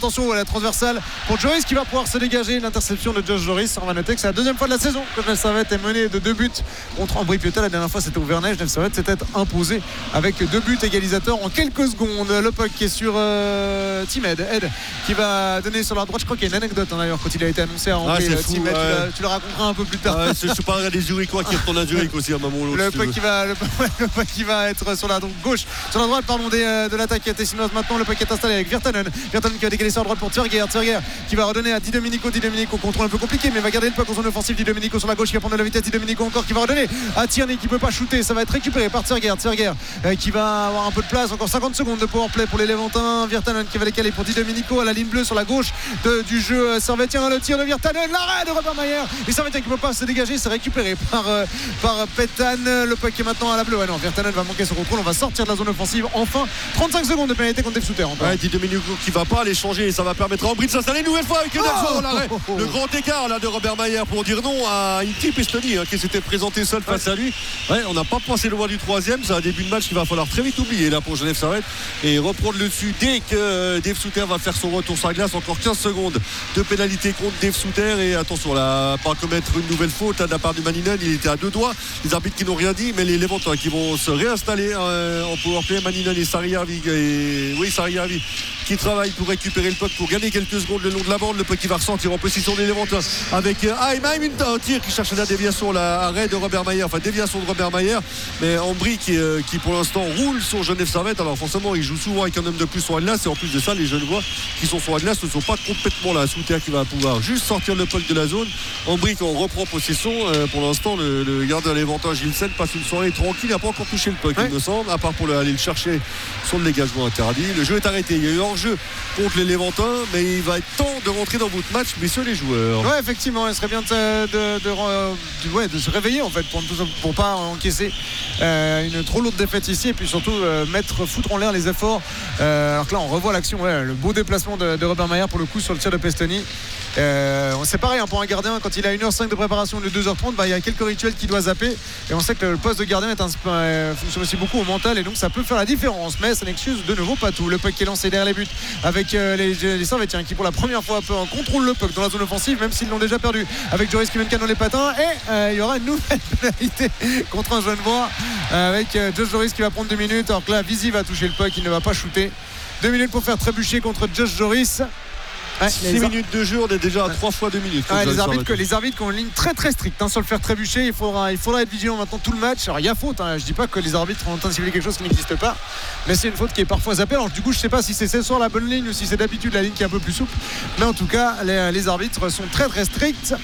attention à la transversale pour Joris qui va pouvoir se dégager. L'interception de Josh Joris. On va noter que c'est la deuxième fois de la saison que Genève Servette est mené de deux buts contre Ambry-Piotta. La dernière fois c'était au Vernet. Genève Servette s'était imposé avec deux buts égalisateurs en quelques secondes. Le puck qui est sur euh, Tim Ed. Ed qui va donner sur la droite. Je crois qu'il y a une anecdote hein, d'ailleurs quand il a été annoncé à Ambry. Ah, Tim Ed, ouais. tu, tu le raconteras un peu plus tard. Ah, je parlerai des Zurichois qui retournent à Zurich aussi à un moment ou l'autre. Le si puck qui va, le, le puck qui va être sur la gauche, sur la droite, pardon, des, euh, de l'attaque tessinoise. Maintenant, le puck est installé avec Virtanen. Virtanen qui va décaler sur la droite pour Tverguer. Tverguer qui va redonner à Di Domenico. Di Domenico, contrôle un peu compliqué, mais va garder le puck en zone offensive. Di Domenico sur la gauche qui va prendre de la vitesse. Di Domenico encore qui va redonner à Tierney qui peut pas shooter. Ça va être récupéré par Tverguer. Tverguer euh, qui va avoir un peu de place. Encore cinquante secondes de powerplay pour les Levantins. Virtanen qui va décaler pour Di Domenico à la ligne bleue sur la gauche de, du jeu servétien. Le tir de Virtanen, l'arrêt de Robert Mayer. Et Servétien qui peut pas se dégager. C'est récupéré par, euh, par Pétan. Le puck est maintenant à la bleue. Ouais, non, Virtanen va manquer son contrôle. On va sortir de la zone offensive. Enfin, trente-cinq secondes de pénalité contre Dave Souter. Ouais, Di Domenico qui va pas aller changer et ça va permettre à Ambry de s'installer une nouvelle fois avec Ederson dans l'arrêt. Le grand écart là de Robert Mayer pour dire non à Inti Pestoni hein, qui s'était présenté seul face ouais. à lui. Ouais, on n'a pas passé le loin du troisième. C'est un début de match qu'il va falloir très vite oublier là pour Genève Servette et reprendre le dessus dès que euh, Dave Souter va faire son retour sur la glace. Encore quinze secondes de pénalité contre Dave Souter et attention là, pas commettre une nouvelle faute hein, de la part du Maninen. Il était à deux doigts. Les arbitres qui n'ont rien dit, mais les Levantins qui vont se réinstaller euh, en powerplay. Maninen et Sarriarvi et oui Sarriarvi qui travaillent pour récupérer le puck pour gagner quelques secondes le long de la bande. Le puck qui va ressortir en position des Levantins avec euh, ah, et même une, un tir qui cherche la déviation, la arrêt de Robert Mayer, enfin déviation de Robert Mayer, mais Ambry qui, euh, qui pour l'instant roule sur Genève Servette. Alors forcément il joue souvent avec un homme de plus sur la glace et en plus de ça les Genevois qui sont sur la glace ne sont pas complètement là. Souter qui va pouvoir juste sortir le puck de la zone. Ambry qui on reprend possession euh, pour l'instant le, le gardien Levantin Gilsen passe une soirée tranquille, il n'a pas encore touché le puck ouais. il me semble, à part pour le, aller le chercher sur le dégagement interdit. Le jeu est arrêté, il y a eu hors-jeu contre les Levantins, mais il va être temps de rentrer dans votre match, messieurs les joueurs. Ouais, effectivement, il serait bien de, de, de, de, ouais, de se réveiller en fait pour ne pas encaisser euh, une trop lourde défaite ici et puis surtout euh, mettre, foutre en l'air les efforts. Euh, alors que là, on revoit l'action, ouais, le beau déplacement de, de Robert Mayer pour le coup sur le tir de Pestoni. Euh, c'est pareil hein, pour un gardien quand il a une heure cinq de préparation de deux heures trente bah, il y a quelques rituels qu'il doit zapper et on sait que le poste de gardien est un, euh, fonctionne aussi beaucoup au mental et donc ça peut faire la différence mais ça n'excuse de nouveau pas tout. Le puck qui est lancé derrière les buts avec euh, les, les Servétiens qui pour la première fois contrôlent le puck dans la zone offensive même s'ils l'ont déjà perdu avec Joris qui vient de canner les patins et euh, il y aura une nouvelle pénalité contre un Genevois euh, avec euh, Josh Joris qui va prendre deux minutes alors que là Visi va toucher le puck, il ne va pas shooter. Deux minutes pour faire trébucher contre Josh Joris. Ouais, six minutes de jeu, on est déjà à ouais. trois fois deux minutes. Ouais, les, arbitres, que, les arbitres qui ont une ligne très très stricte hein, sur le faire trébucher. Il faudra, il faudra être vigilant maintenant tout le match. Alors il y a faute, hein, je dis pas que les arbitres ont en train de cibler quelque chose qui n'existe pas, mais c'est une faute qui est parfois zappée. Alors du coup, je sais pas si c'est ce soir la bonne ligne ou si c'est d'habitude la ligne qui est un peu plus souple, mais en tout cas, les, les arbitres sont très très stricts.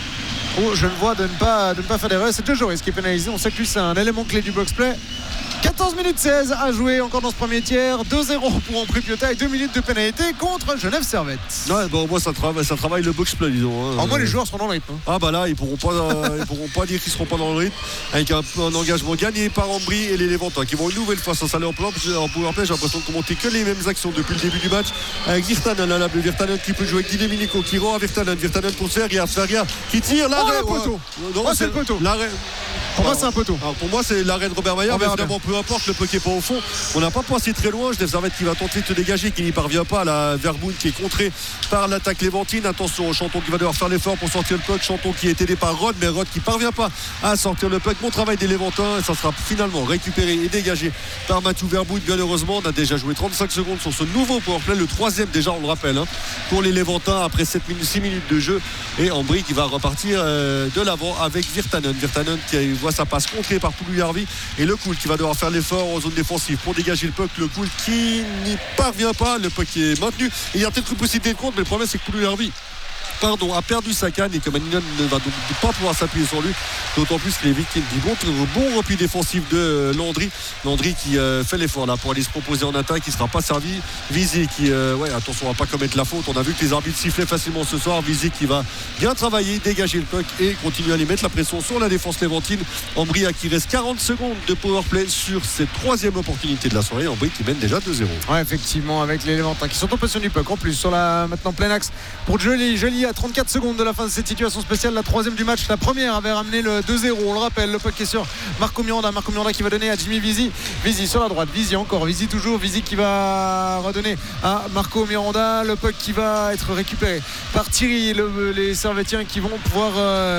Oh, je ne vois de ne pas, de ne pas faire d'erreur. C'est Joe Joris qui est pénalisé. On sait que lui, c'est un élément clé du box-play. quatorze minutes seize à jouer encore dans ce premier tiers. deux zéro pour Ambry-Piotta et deux minutes de pénalité contre Genève Servette. Ouais, bon, moi ça travaille, ça travaille le box-play, disons. Hein. Alors moi, les joueurs seront dans le rythme. Hein. Ah bah là, ils pourront pas, euh, ils pourront pas dire qu'ils seront pas dans le rythme avec un, un engagement gagné par Ambry et les Levantins qui vont une nouvelle fois s'installer en plan. En powerplay, j'ai l'impression de commenter que les mêmes actions depuis le début du match avec Virtanen, là, le Virtanen qui peut jouer avec Di Domenico qui rend à Virtanen, Virtanen pour Svergia, Svergia qui tire l'arrêt. Oh, le poteau. Ouais. Non, oh, c'est le poteau. L'arrêt. Pour moi, c'est un poteau. Alors pour moi, c'est l'arrêt de Robert Mayer, mais évidemment, peu importe, le puck est pas au fond. On n'a pas passé très loin. Genève Servette qui va tenter de se dégager, qui n'y parvient pas. La Verboun qui est contrée par l'attaque léventine. Attention, Chanton qui va devoir faire l'effort pour sortir le puck. Chanton qui est aidé par Rod, mais Rod qui parvient pas à sortir le puck. Bon travail des Léventins, et ça sera finalement récupéré et dégagé par Mathieu Verboun. Bien heureusement, on a déjà joué trente-cinq secondes sur ce nouveau powerplay, le troisième déjà, on le rappelle, hein, pour les Léventins après sept minutes, six minutes de jeu. Et Ambry qui va repartir euh, de l'avant avec Virtanen. Virtanen qui voit sa passe contrée par Poulouiarvi et le Cool qui va devoir faire l'effort en zone défensive pour dégager le puck. Le Cool qui n'y parvient pas, le puck qui est maintenu et il y a peut-être une possibilité de contre, mais le problème c'est que Poulouiarvi pardon, a perdu sa canne et que Manningen ne va donc pas pouvoir s'appuyer sur lui, d'autant plus qu'il est victime du bon, bon repli défensif de Landry. Landry qui euh, fait l'effort là pour aller se proposer en attaque, qui ne sera pas servi. Visi qui, euh, ouais, attention à ne pas commettre la faute. On a vu que les arbitres sifflaient facilement ce soir. Visi qui va bien travailler, dégager le puck et continuer à aller mettre la pression sur la défense léventine. Ambry qui reste quarante secondes de powerplay sur cette troisième opportunité de la soirée. Ambry qui mène déjà deux zéro. Ouais, effectivement, avec les Léventins qui sont en possession du puck en plus sur la maintenant plein axe pour Joly. Joly à trente-quatre secondes de la fin de cette situation spéciale, la troisième du match. La première avait ramené le deux zéro, on le rappelle. Le puck est sur Marco Miranda, Marco Miranda qui va donner à Jimmy Visi, Visi sur la droite, Visi encore, Visi toujours, Visi qui va redonner à Marco Miranda. Le puck qui va être récupéré par Thierry. Le, les Servetiens qui vont pouvoir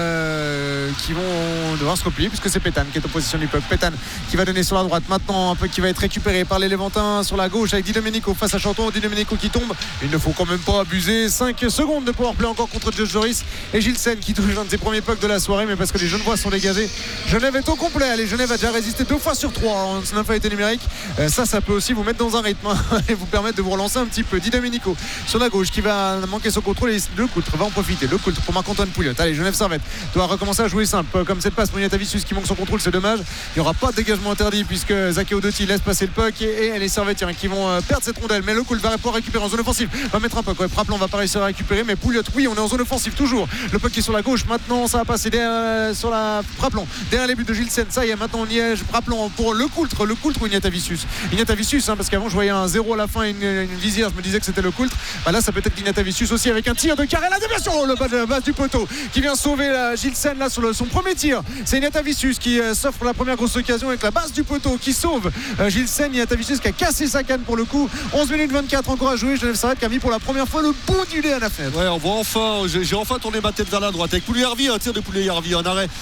euh, qui vont devoir se replier puisque c'est Pétane qui est en position du puck. Pétane qui va donner sur la droite maintenant, un puck qui va être récupéré par les Léventins sur la gauche avec Di Domenico face à Chanton. Di Domenico qui tombe, il ne faut quand même pas abuser. Cinq secondes de powerplay encore contre Josh Joris et Gilsen qui touche un de ses premiers pucks de la soirée, mais parce que les Genevois sont dégagés. Genève est au complet. Allez, Genève a déjà résisté deux fois sur trois en neuf a été numérique. Euh, ça, ça peut aussi vous mettre dans un rythme hein, et vous permettre de vous relancer un petit peu. Di Domenico sur la gauche qui va manquer son contrôle et le Coultre va en profiter. Le Coultre pour Marc-Antoine Pouliot. Allez, Genève Servette doit recommencer à jouer simple. Comme cette passe pour Ignatavicius qui manque son contrôle, c'est dommage. Il n'y aura pas de dégagement interdit puisque Zacheo Dotti laisse passer le puck et, et les Servetiens qui vont euh, perdre cette rondelle. Mais le Coultre va pouvoir récupérer en zone offensive. Va mettre un puck. Ouais, Praplon va pas réussir à récupérer, mais Pouliot, oui, on est en zone offensive toujours. Le puck est sur la gauche. Maintenant, ça va passer derrière, euh, sur la Praplon. Derrière les buts de Gilsen. Ça y est, maintenant on y est. Praplon pour le Coultre. Le Coultre ou Ignatavicius. Ignatavicius, hein, parce qu'avant je voyais un zéro à la fin, une, une visière. Je me disais que c'était le Coultre. Bah là, ça peut être Ignatavicius aussi avec un tir de carré. La déviation, le bas de la base du poteau qui vient sauver la Gilsen là sur le, son premier tir. C'est Ignatavicius qui euh, s'offre la première grosse occasion avec la base du poteau qui sauve euh, Gilsen. Ignatavicius qui a cassé sa canne pour le coup. onze minutes vingt-quatre encore à jouer. Genève Servette qui a mis pour la première fois le bout du nez à la fenêtre. Ouais, on voit enfin, j'ai, j'ai enfin tourné ma tête vers la droite avec Pouliot-Harvey, un tir de Pouliot-Harvey, un arrêt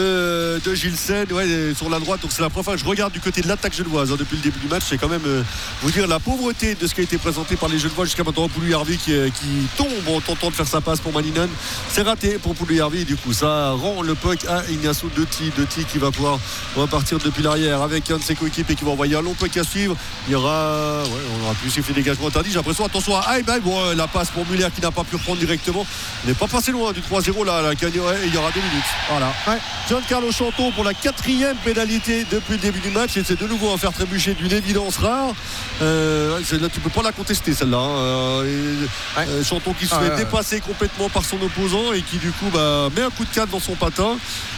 de, de Gilsen ouais, sur la droite. Donc c'est la première fois que je regarde du côté de l'attaque genevoise hein, depuis le début du match. C'est quand même euh, vous dire la pauvreté de ce qui a été présenté par les Genevois jusqu'à maintenant. Pouliot-Harvey qui, qui tombe en tentant de faire sa passe pour Malinen. C'est raté pour Pouliot-Harvey. Du coup, ça rend le puck à Ignacio Dotti. Dotti qui va pouvoir repartir depuis l'arrière avec un de ses coéquipiers qui va envoyer un long puck à suivre. Il y aura, ouais, on aura plus siffler dégagement interdit. J'ai l'impression, attention à Aïe, bon, la passe pour Muller qui n'a pas pu reprendre directement. Il n'est pas passé loin du trois zéro là, là ouais, il y aura deux minutes. Voilà. Ouais. Giancarlo Chanton pour la quatrième pénalité depuis le début du match et c'est de nouveau à faire trébucher d'une évidence rare. Euh, c'est, là, tu peux pas la contester celle-là. Hein. Euh, et, ouais. euh, Chanton qui se ah, fait ouais, dépasser ouais. complètement par son opposant et qui du coup bah, met un coup de canne dans son patin.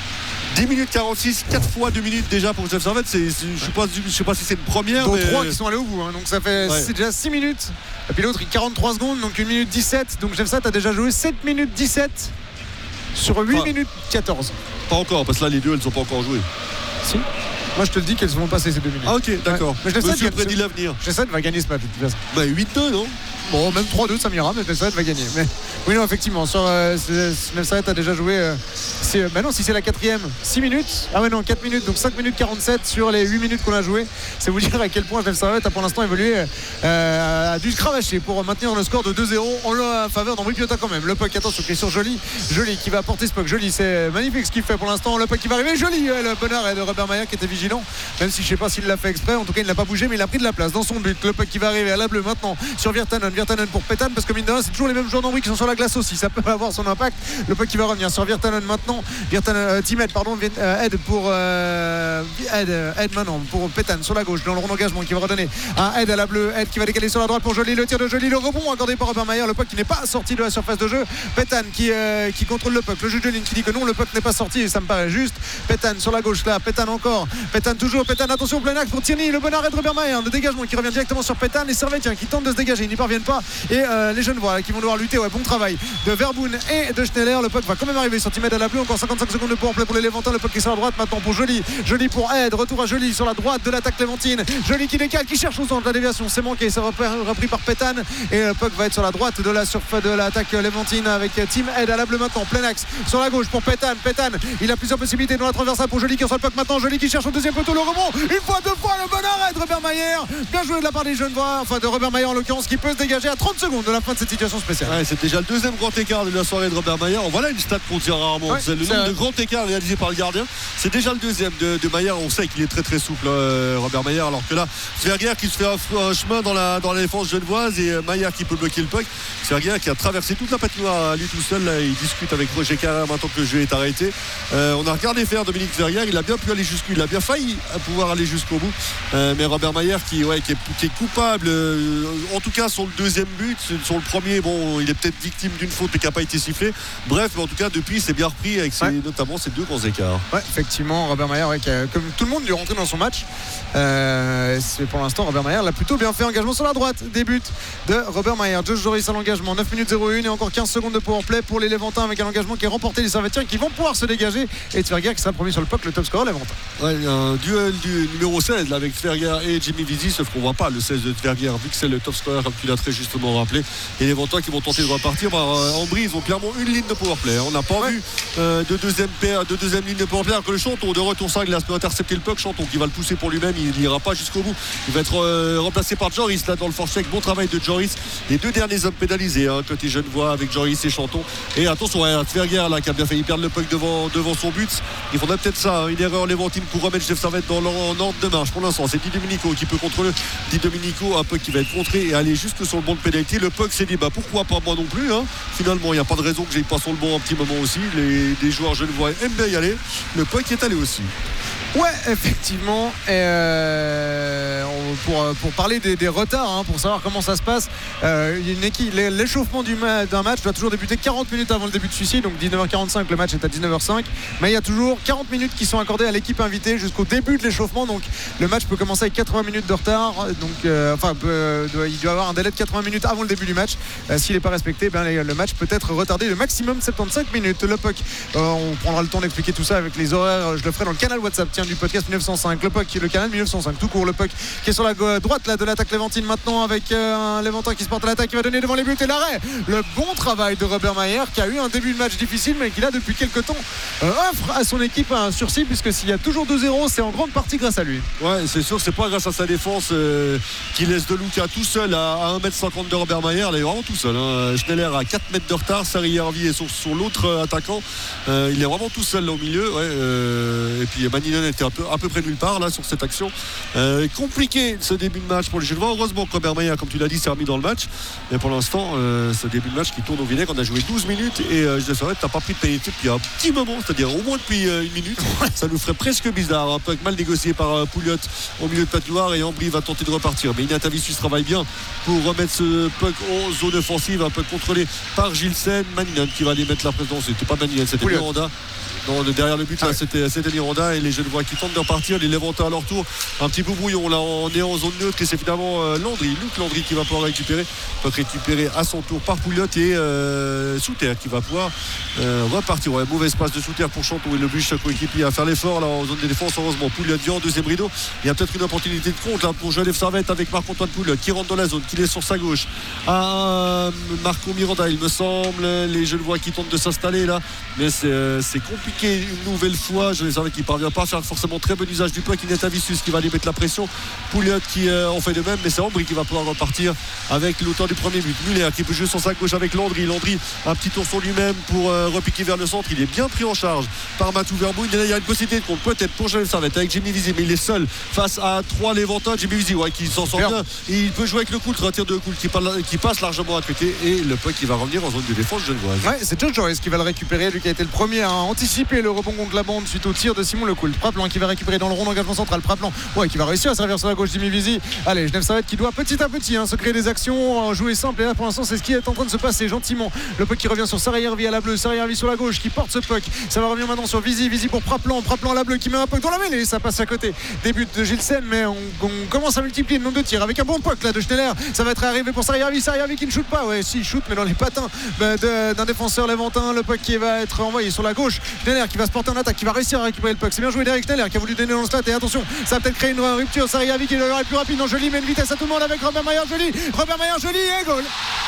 dix minutes quarante-six, quatre fois deux minutes déjà pour Genève Servette. C'est, c'est, je ne sais, sais pas si c'est une première. Donc mais... trois qui sont allés au bout. Hein. Donc ça fait ouais. c'est déjà six minutes. Et puis l'autre, il quarante-trois secondes. Donc une minute dix-sept. Donc Genève Servette a déjà joué sept minutes dix-sept sur huit enfin, minutes quatorze. Pas encore, parce que là, les deux, elles ne sont pas encore jouées. Si. Moi je te le dis qu'elles vont passer ces deux minutes. Ah ok, d'accord. Ouais. Mais Monsieur prédit l'avenir. Genève Servette va gagner ce match de toute façon. Bah huit deux non. Bon, même trois deux ça m'ira, mais Genève Servette va gagner. Mais oui, non, effectivement, sur euh, Genève Servette a déjà joué. Euh, c'est, bah non, si c'est la quatrième, six minutes. Ah ouais, non, quatre minutes, donc cinq minutes quarante-sept sur les huit minutes qu'on a joué. C'est vous dire à quel point Genève Servette a pour l'instant évolué, euh, a dû se cravacher pour maintenir le score de deux zéro en la faveur d'Ambry Piotta quand même. Le puck, attention, qui est sur Joly. Joly qui va porter ce puck. Joly, c'est magnifique ce qu'il fait pour l'instant. Le puck qui va arriver. Joly, ouais, le bonheur est de Robert Mayer qui était vigilant, même si je sais pas s'il l'a fait exprès. En tout cas, il n'a pas bougé, mais il a pris de la place dans son but. Le puck qui va arriver à la bleue maintenant sur Virtanen. Virtanen pour Pétane, parce que mine de rien, c'est toujours les mêmes joueurs d'Ambry qui sont sur la glace aussi. Ça peut avoir son impact. Le puck qui va revenir sur Virtanen maintenant. Virtanen, euh, Tim Ed, pardon, euh, Ed pour euh, Ed, euh, Ed maintenant pour Pétane sur la gauche dans le rond d'engagement qui va redonner à Ed à la bleue. Ed qui va décaler sur la droite pour Joly. Le tir de Joly, le rebond accordé par Robert Mayer. Le puck qui n'est pas sorti de la surface de jeu. Pétane qui, euh, qui contrôle le puck. Le juge de ligne qui dit que non, le puck n'est pas sorti et ça me paraît juste. Pétane sur la gauche là. Pétane encore. Pétane toujours. Pétane, attention, plein axe pour Tierney. Le bon arrêt de Robert Mayer. Le dégagement qui revient directement sur Pétane. Les Servetiens qui tentent de se dégager. Ils n'y parviennent pas. Et euh, les Genevois là, qui vont devoir lutter. Ouais, bon travail de Verboen et de Schneller. Le puck va quand même arriver. Centimètre à la bleue. Encore cinquante-cinq secondes de powerplay pour les Léventins. Le puck qui est sur la droite maintenant pour Joly. Joly pour Ed. Retour à Joly sur la droite de l'attaque léventine. Joly qui décale, qui cherche au centre. La déviation, c'est manqué. C'est repris par Pétane. Et le puck va être sur la droite de la surface de l'attaque léventine avec Tim Ed à la bleue maintenant. Plein axe sur la gauche pour Pétane. Pétane, il a plusieurs possibilités dans la transversale pour Joly qui reçoit le puck maintenant. Joly qui cherche au deuxième poteau. Le rebond. Une fois, deux fois, le bon arrêt de Robert Mayer. Bien joué de la part des Genevois. Enfin, de Robert Mayer en l'occurrence, qui peut se dégager à trente secondes de la fin de cette situation spéciale. Ouais, c'est déjà le deuxième grand écart de la soirée de Robert Mayer. Voilà une stat qu'on tient rarement. Ouais, c'est le nombre de grands écarts réalisés par le gardien. C'est déjà le deuxième de, de Mayer. On sait qu'il est très très souple, euh, Robert Mayer. Alors que là, Sverguer qui se fait un, un chemin dans la, dans la défense genevoise et Mayer qui peut bloquer le puck. Sverguer qui a traversé toute la patinoire à lui tout seul. Là, il discute avec Roger Carrère maintenant que le jeu est arrêté. Euh, on a regardé faire Dominique Sverguer. Il a bien pu aller jusqu'où. Il a bien failli pouvoir aller jusqu'au bout. Euh, mais Robert Mayer qui, ouais, qui, est, qui est coupable, euh, en tout cas sur le deuxième but. Sur le premier, bon, il est peut-être victime d'une faute mais qui n'a pas été sifflée. Bref, mais en tout cas, depuis, il s'est bien repris avec ses, ouais. notamment ces deux grands écarts. Ouais, effectivement, Robert Mayer, ouais, qui a, comme tout le monde, lui est rentré dans son match. Euh, c'est pour l'instant, Robert Mayer l'a plutôt bien fait. Engagement sur la droite, début de Robert Mayer. Josh Joris à l'engagement, neuf minutes zéro un et encore quinze secondes de powerplay pour les Léventins avec un engagement qui est remporté. Les Servetiens qui vont pouvoir se dégager et Tverger qui sera promis sur le puck, le top scorer Léventin. Ouais, un duel du numéro seize là, avec Tverger et Jimmy Visi, sauf qu'on voit pas le seize de Tverger vu que c'est le top scorer comme tu l'as très justement rappelé. Et les Léventins qui vont tenter de repartir. Bah, en brise, ils ont clairement une ligne de powerplay. On n'a pas ouais. vu euh, de deuxième paire, de deuxième ligne de powerplay. Alors que le Chanton de retour cinq glace peut intercepter le puck. Chanton qui va le pousser pour lui-même, il n'ira pas jusqu'au bout. Il va être euh, remplacé par Joris là dans le forchec. Bon travail de Joris. Les deux derniers hommes pénalisés hein, côté Genevois avec Joris et Chanton. Et attention à Tverger là qui a bien failli perdre le puck devant, devant son but. Il faudrait peut-être ça, hein, une erreur léventine pour remettre Jeff Servette dans l'ordre de marche. Pour l'instant, c'est Di Domenico qui peut contrôler. Di Domenico, un puck qui va être contré et aller jusque sur le banc de pénalité. Le puck s'est dit bah pourquoi pas moi non plus. Hein. Finalement, il n'y a pas de raison que j'aille pas sur le banc un petit moment aussi. Les, les joueurs genevois aiment bien y aller. Le puck est allé aussi. Ouais, effectivement. Et euh, pour, pour parler des, des retards, hein, pour savoir comment ça se passe, euh, il y a une équipe, l'échauffement du ma, d'un match doit toujours débuter quarante minutes avant le début de celui-ci. Donc dix-neuf heures quarante-cinq, le match est à dix-neuf heures cinq. Mais il y a toujours quarante minutes qui sont accordées à l'équipe invitée jusqu'au début de l'échauffement. Donc le match peut commencer avec quatre-vingts minutes de retard. Donc, euh, enfin, peut, doit, il doit avoir un délai de quatre-vingts minutes avant le début du match. Euh, s'il n'est pas respecté, ben, les, le match peut être retardé le maximum soixante-quinze minutes. Le puck, euh, on prendra le temps d'expliquer tout ça avec les horaires. Je le ferai dans le canal WhatsApp tiens, du podcast mille neuf cent cinq. Le puck, le canal mille neuf cent cinq, tout court. Le puck qui est sur la droite là, de l'attaque léventine maintenant avec euh, un Léventin qui se porte à l'attaque, qui va donner devant les buts et l'arrêt. Le bon travail de Robert Mayer qui a eu un début de match difficile mais qui là depuis quelques temps euh, offre à son équipe un sursis puisque s'il y a toujours deux zéro, c'est en grande partie grâce à lui. Ouais, c'est sûr, c'est pas grâce à sa défense euh, qui laisse De Luca tout seul à, à un mètre cinquante de Robert Mayer. Il est vraiment tout seul. Hein. Schneller à quatre mètres de retard, Sarri Hervy est sur, sur l'autre euh, attaquant. Euh, il est vraiment tout seul là au milieu. Ouais, euh, et puis Maninen était un peu, à peu près nulle part là sur cette action. Euh, compliqué ce début de match pour les Genevois. Heureusement que Robert Mayer, comme tu l'as dit, s'est remis dans le match. Mais pour l'instant, euh, ce début de match qui tourne au vinaigre, on a joué douze minutes et euh, je dirais, t'as pas pris de pénalité depuis un petit moment, c'est-à-dire au moins depuis euh, une minute. Ça nous ferait presque bizarre. Un peu mal négocié par euh, Pouliot au milieu de patinoire et Ambry va tenter de repartir. Mais Inatavisus travaille bien pour remettre ce puck en zone offensive, un peu contrôlé par Gilsen. Maninen qui va aller mettre la présence. C'était pas Maninen, c'était Miranda. Non, le, derrière le but, là, ah, c'était, c'était Miranda et les Genevois qui tentent de repartir. Les Léventins à leur tour, un petit peu brouillon. Là, on est en zone neutre et c'est finalement euh, Landry, Luc Landry qui va pouvoir récupérer. Peut récupérer à son tour par Pouliot et euh, Souter qui va pouvoir euh, repartir. Ouais, mauvaise passe de Souter pour Chanton et le but chaque coéquipier à faire l'effort là en zone de défense. Heureusement, Pouliot vient en deuxième rideau. Il y a peut-être une opportunité de compte là, pour Genève Servette avec Marc-Antoine Pouliot qui rentre dans la zone, qui est sur sa gauche. À Marco Miranda, il me semble. Les Genevois qui tentent de s'installer là, mais c'est, euh, c'est compliqué. Une nouvelle fois, je les savais qu'il ne parvient pas à faire forcément très bon usage du puck. Inatavisus qui va aller mettre la pression. Pouliot qui euh, en fait de même, mais c'est Ambry qui va pouvoir repartir avec l'auteur du premier but. Muller qui peut jouer sur sa gauche avec Landry. Landry, un petit tour sur lui-même pour euh, repiquer vers le centre. Il est bien pris en charge par Matou Verbouen. Il y a une possibilité de compte peut-être pour Genève Servette avec Jimmy Visi, mais il est seul face à trois Léventins. Jimmy Visi, ouais, qui s'en sort bien. bien. Et il peut jouer avec le coup, le tir de coup qui, qui passe largement à côté et le puck qui va revenir en zone de défense genevoise. Ouais, c'est Josh Joris qui va le récupérer. Lui qui a été le premier à anticiper le rebond contre la bande suite au tir de Simon Lecoul. Praplan qui va récupérer dans le rond d'engagement central. Praplan, ouais, qui va réussir à servir sur la gauche Jimmy Visi. Allez, Genève Servette qui doit petit à petit hein, se créer des actions, jouer simple. Et là pour l'instant, c'est ce qui est en train de se passer gentiment. Le puck qui revient sur Sarri Hervy à la bleue. Sarri Hervy sur la gauche qui porte ce puck. Ça va revenir maintenant sur Visi. Visi pour Praplan. Praplan à la bleue qui met un puck dans la mêlée. Ça passe à côté. Début de Gilsen, mais on, on commence à multiplier le nombre de tirs avec un bon puck là de Schneller. Ça va être arrivé pour Sarri Hervy. Sarri Hervy qui ne shoot pas. Ouais, si, il shoot, mais dans les patins bah, de, d'un défenseur léventin. Le puck qui va être envoyé sur la gauche. Schneller qui va se porter en attaque, qui va réussir à récupérer le puck. C'est bien joué d'Eric Schneller qui a voulu donner dans le slot. Et attention, ça va peut-être créer une rupture. Sarri Hervy qui doit être plus rapide. Non, Joly met une vitesse à tout le monde avec Robert Mayer. Joly, Robert Mayer, Joly et goal.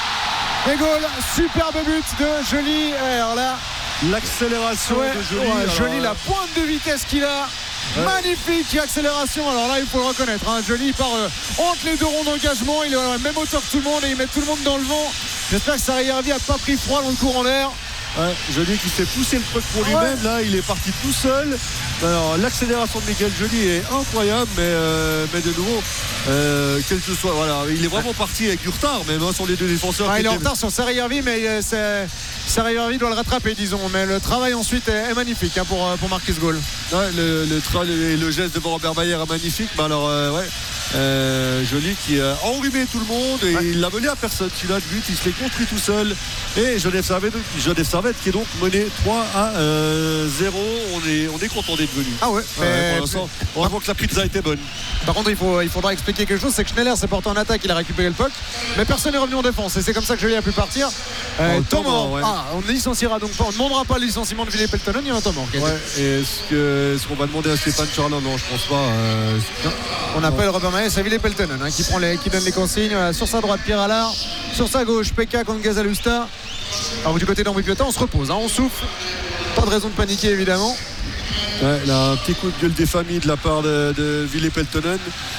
Et goal, superbe but de Joly. Alors là, l'accélération ouais, de Joly. Ouais, Joly, la pointe de vitesse qu'il a. Ouais. Magnifique accélération. Alors là il faut le reconnaître hein. Joly part euh, entre les deux ronds d'engagement. Il est à la même hauteur que tout le monde et il met tout le monde dans le vent. J'espère que Sarri Hervy a pas pris froid dans le cours en l'air. Ouais, Joly qui s'est poussé le puck pour lui-même. Ouais. Là il est parti tout seul. Alors l'accélération de Miguel Joly est incroyable, mais, euh, mais de nouveau euh, quel que soit, voilà, il est vraiment ouais. parti avec du retard même hein, sur les deux défenseurs. Ouais, il est étaient... en retard sur Sarri Hervy, mais euh, c'est... Sarri Hervy doit le rattraper disons, mais le travail ensuite est, est magnifique hein, pour, pour marquer ce goal. Ouais, le, le, tra- le, le geste de Robert Mayer est magnifique, mais alors euh, ouais Euh, Joly qui a enrhumé tout le monde et ouais. il l'a mené à personne. Celui-là de but, il se l'est construit tout seul. Et Genève Servette, Genève Servette qui est donc mené trois à zéro. On est, on est content d'être venu. Ah ouais, ouais pour l'instant, on voit que la pizza était bonne. Par contre, il, faut, il faudra expliquer quelque chose, c'est que Schneller s'est porté en attaque, il a récupéré le puck, mais personne n'est revenu en défense. Et c'est comme ça que Joly a pu partir. Euh, oh, Thomas, ouais. ah, on ne licenciera donc pas, on ne demandera pas le licenciement de Ville Peltonen, il y a un Thomas. Okay. Ouais, et est-ce, que, est-ce qu'on va demander à Stéphane Charlin? Non, je pense pas. Euh... On appelle Robert Maillet, c'est Ville Peltonen hein, qui, prend les, qui donne les consignes. Voilà, sur sa droite, Pierre Allard. Sur sa gauche, Pekka contre Gazalusta. Alors du côté d'Ambry Piotta, on se repose, hein, on souffle. Pas de raison de paniquer évidemment. Ouais, là, un petit coup de gueule des familles de la part de, de Ville Peltonen.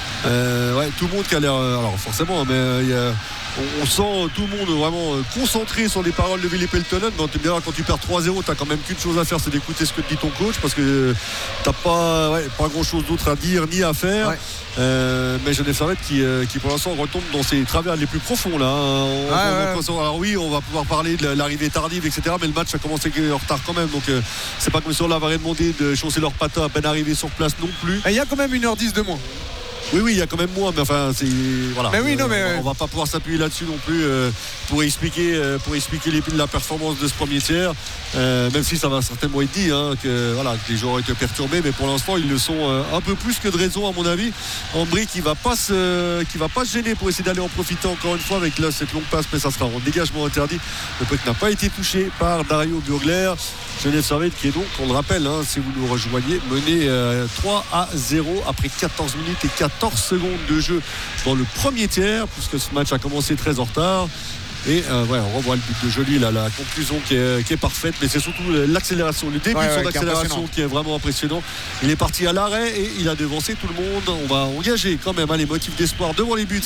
Euh, ouais, tout le monde qui a l'air. Alors forcément, mais il euh, y a. On sent tout le monde vraiment concentré sur les paroles de Ville Peltonen. Mais tu me diras, quand tu perds trois zéro, tu n'as quand même qu'une chose à faire, c'est d'écouter ce que te dit ton coach, parce que tu n'as pas, ouais, pas grand chose d'autre à dire ni à faire. Ouais. Euh, mais Genève Servette qui, euh, qui pour l'instant retombe dans ses travers les plus profonds là. Hein. On, ouais, on, ouais. Alors oui, on va pouvoir parler de l'arrivée tardive, et cetera. Mais le match a commencé en retard quand même. Donc euh, c'est pas comme si on leur avait demandé de chausser leurs patins à peine arrivé sur place non plus. Il y a quand même une heure dix de moins. Oui, oui, il y a quand même moins, mais enfin, c'est voilà. Mais oui, non, mais euh, on va pas pouvoir s'appuyer là-dessus non plus euh, pour expliquer, euh, pour expliquer les, la performance de ce premier tiers. Euh, même si ça va certainement être dit hein, que voilà, que les joueurs ont été perturbés, mais pour l'instant, ils le sont euh, un peu plus que de raison à mon avis. Ambry qui va pas se, qui va pas se gêner pour essayer d'aller en profiter encore une fois avec là cette longue passe, mais ça sera en dégagement interdit. Le puck n'a pas été touché par Dario Burgler. Genève Servette qui est donc, on le rappelle, hein, si vous nous rejoignez, mené euh, trois à zéro après quatorze minutes et quatorze secondes de jeu dans le premier tiers, puisque ce match a commencé très en retard. Et euh, ouais, on revoit le but de Joly, là, la conclusion qui est, qui est parfaite, mais c'est surtout l'accélération, le début ouais, de son ouais, accélération qui est, qui est vraiment impressionnant. Il est parti à l'arrêt et il a devancé tout le monde. On va engager quand même hein, les motifs d'espoir devant les buts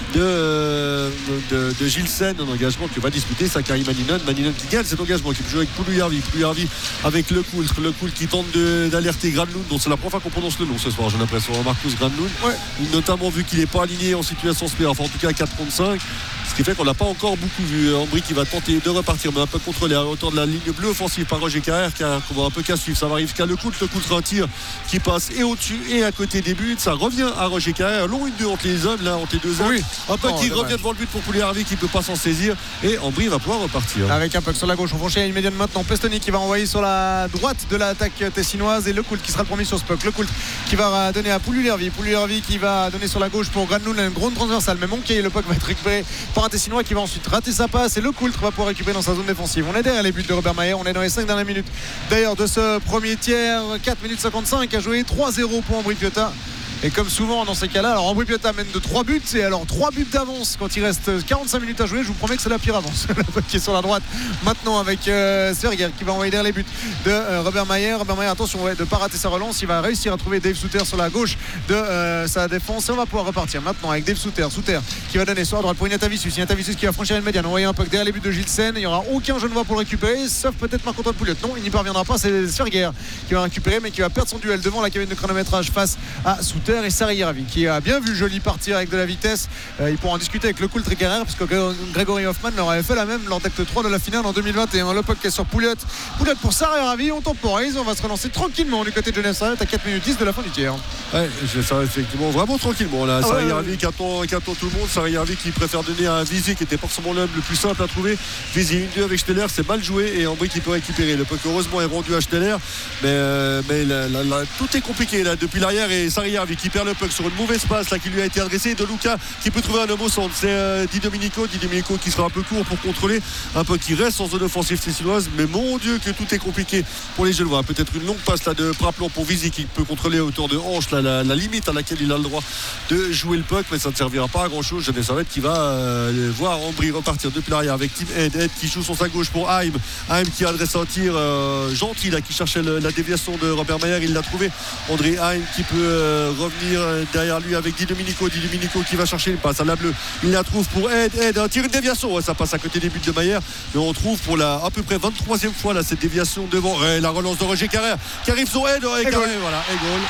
de, de, de Gilsen, un engagement que va disputer Sakari Maninen. Maninen qui gagne cet engagement, qui peut jouer avec Pulujärvi, Pulujärvi avec Le Coultre, Le Coultre qui tente de, d'alerter Granlund, donc c'est la première fois qu'on prononce le nom ce soir, j'ai l'impression, Marcus Granlund, ouais. notamment vu qu'il n'est pas aligné en situation spé, enfin en tout cas à quatre contre cinq. Ce qui fait qu'on n'a pas encore beaucoup vu. Ambry qui va tenter de repartir, mais un peu contrôlé à hauteur de la ligne bleue offensive par Roger Carrère, qu'on va un peu qu'à suivre. Ça va arriver qu'à Le Coultre. Le Coultre, un tir qui passe et au-dessus et à côté des buts. Ça revient à Roger Carrère. Long une deux entre les hommes, là, entre les deux hommes. Oui. Un peu oh, qui revient devant le but pour Pulujärvi qui ne peut pas s'en saisir. Et Ambry va pouvoir repartir. Avec un puck sur la gauche, on franchit immédiatement maintenant. Pestoni qui va envoyer sur la droite de l'attaque tessinoise et Le Coultre qui sera le premier sur ce puck. Le Coultre qui va donner à Pulujärvi. Pulujärvi qui va donner sur la gauche pour Granlund, une grande transversale. Mais manqué, le puck va être récupéré par un Tessinois qui va ensuite rater sa passe et Le Coultre va pouvoir récupérer dans sa zone défensive. On est derrière les buts de Robert Maillet, on est dans les cinq dernières minutes d'ailleurs de ce premier tiers. Quatre minutes cinquante-cinq à jouer, trois zéro pour Ambry Piotta. Et comme souvent dans ces cas-là, alors Ambry Piotta mène de trois buts et alors trois buts d'avance quand il reste quarante-cinq minutes à jouer. Je vous promets que c'est la pire avance. Le puck qui est sur la droite maintenant avec euh, Sverger qui va envoyer derrière les buts de euh, Robert Maillet. Robert Maillet, attention ouais, de ne pas rater sa relance. Il va réussir à trouver Dave Souter sur la gauche de euh, sa défense et on va pouvoir repartir maintenant avec Dave Souter. Souter qui va donner sur la droite pour Ignatavicius. Ignatavicius qui va franchir une médiane, envoyer un puck derrière les buts de Gilsen. Il n'y aura aucun Genevois pour le récupérer, sauf peut-être Marc-Antoine Pouliot. Non, il n'y parviendra pas. C'est Sverger qui va récupérer, mais qui va perdre son duel devant la cabine de chronométrage face à Souter et Sarrieravi qui a bien vu Joly partir avec de la vitesse. Euh, ils pourront en discuter avec Le Coultre et Carrère parce que Grégory Hoffman leur avait fait la même lors d'acte trois de la finale en deux mille vingt et un. Le puck est sur Pouliot. Pouliot pour Sarrieravi. On temporise. On va se relancer tranquillement du côté de Genève Servette à quatre minutes dix de la fin du tiers. Ouais, je sais effectivement vraiment tranquillement là. Ah, Sarrieravi ouais, qui, attend, qui attend tout le monde. Sarrieravi qui préfère donner à un Vizier qui était forcément l'homme le plus simple à trouver. Vizier une deux avec Steller, c'est mal joué et Ambry qui peut récupérer. Le puck heureusement est rendu à Steller, mais, euh, mais la, la, la, tout est compliqué là depuis l'arrière et Sarrieravi qui perd le puck sur une mauvaise passe là qui lui a été adressé de Luca qui peut trouver un homme au centre. C'est euh, Di Domenico Di Domenico qui sera un peu court pour contrôler un peu qui reste en zone offensive tessinoise, mais mon Dieu que tout est compliqué pour les Genevois. Peut-être une longue passe là de Praplon pour Vizier qui peut contrôler à hauteur de hanche là, la, la limite à laquelle il a le droit de jouer le puck, mais ça ne servira pas à grand chose. Genève Servette qui va euh, voir Ambry repartir depuis l'arrière avec Tim Head Head qui joue sur sa gauche pour Haim Haim qui adresse un tir euh, gentil là qui cherchait le, la déviation de Robert Maillet. Il l'a trouvé. André Haim qui peut euh, revenir derrière lui avec Di Domenico Di Domenico qui va chercher une passe à la bleue. Il la trouve pour Ed Ed un tir, une déviation. Ouais, ça passe à côté des buts de Maillet, mais on trouve pour la à peu près vingt-troisième fois là cette déviation devant ouais, la relance de Roger Carrère qui arrive sur Ed et Carrère, voilà, et goal.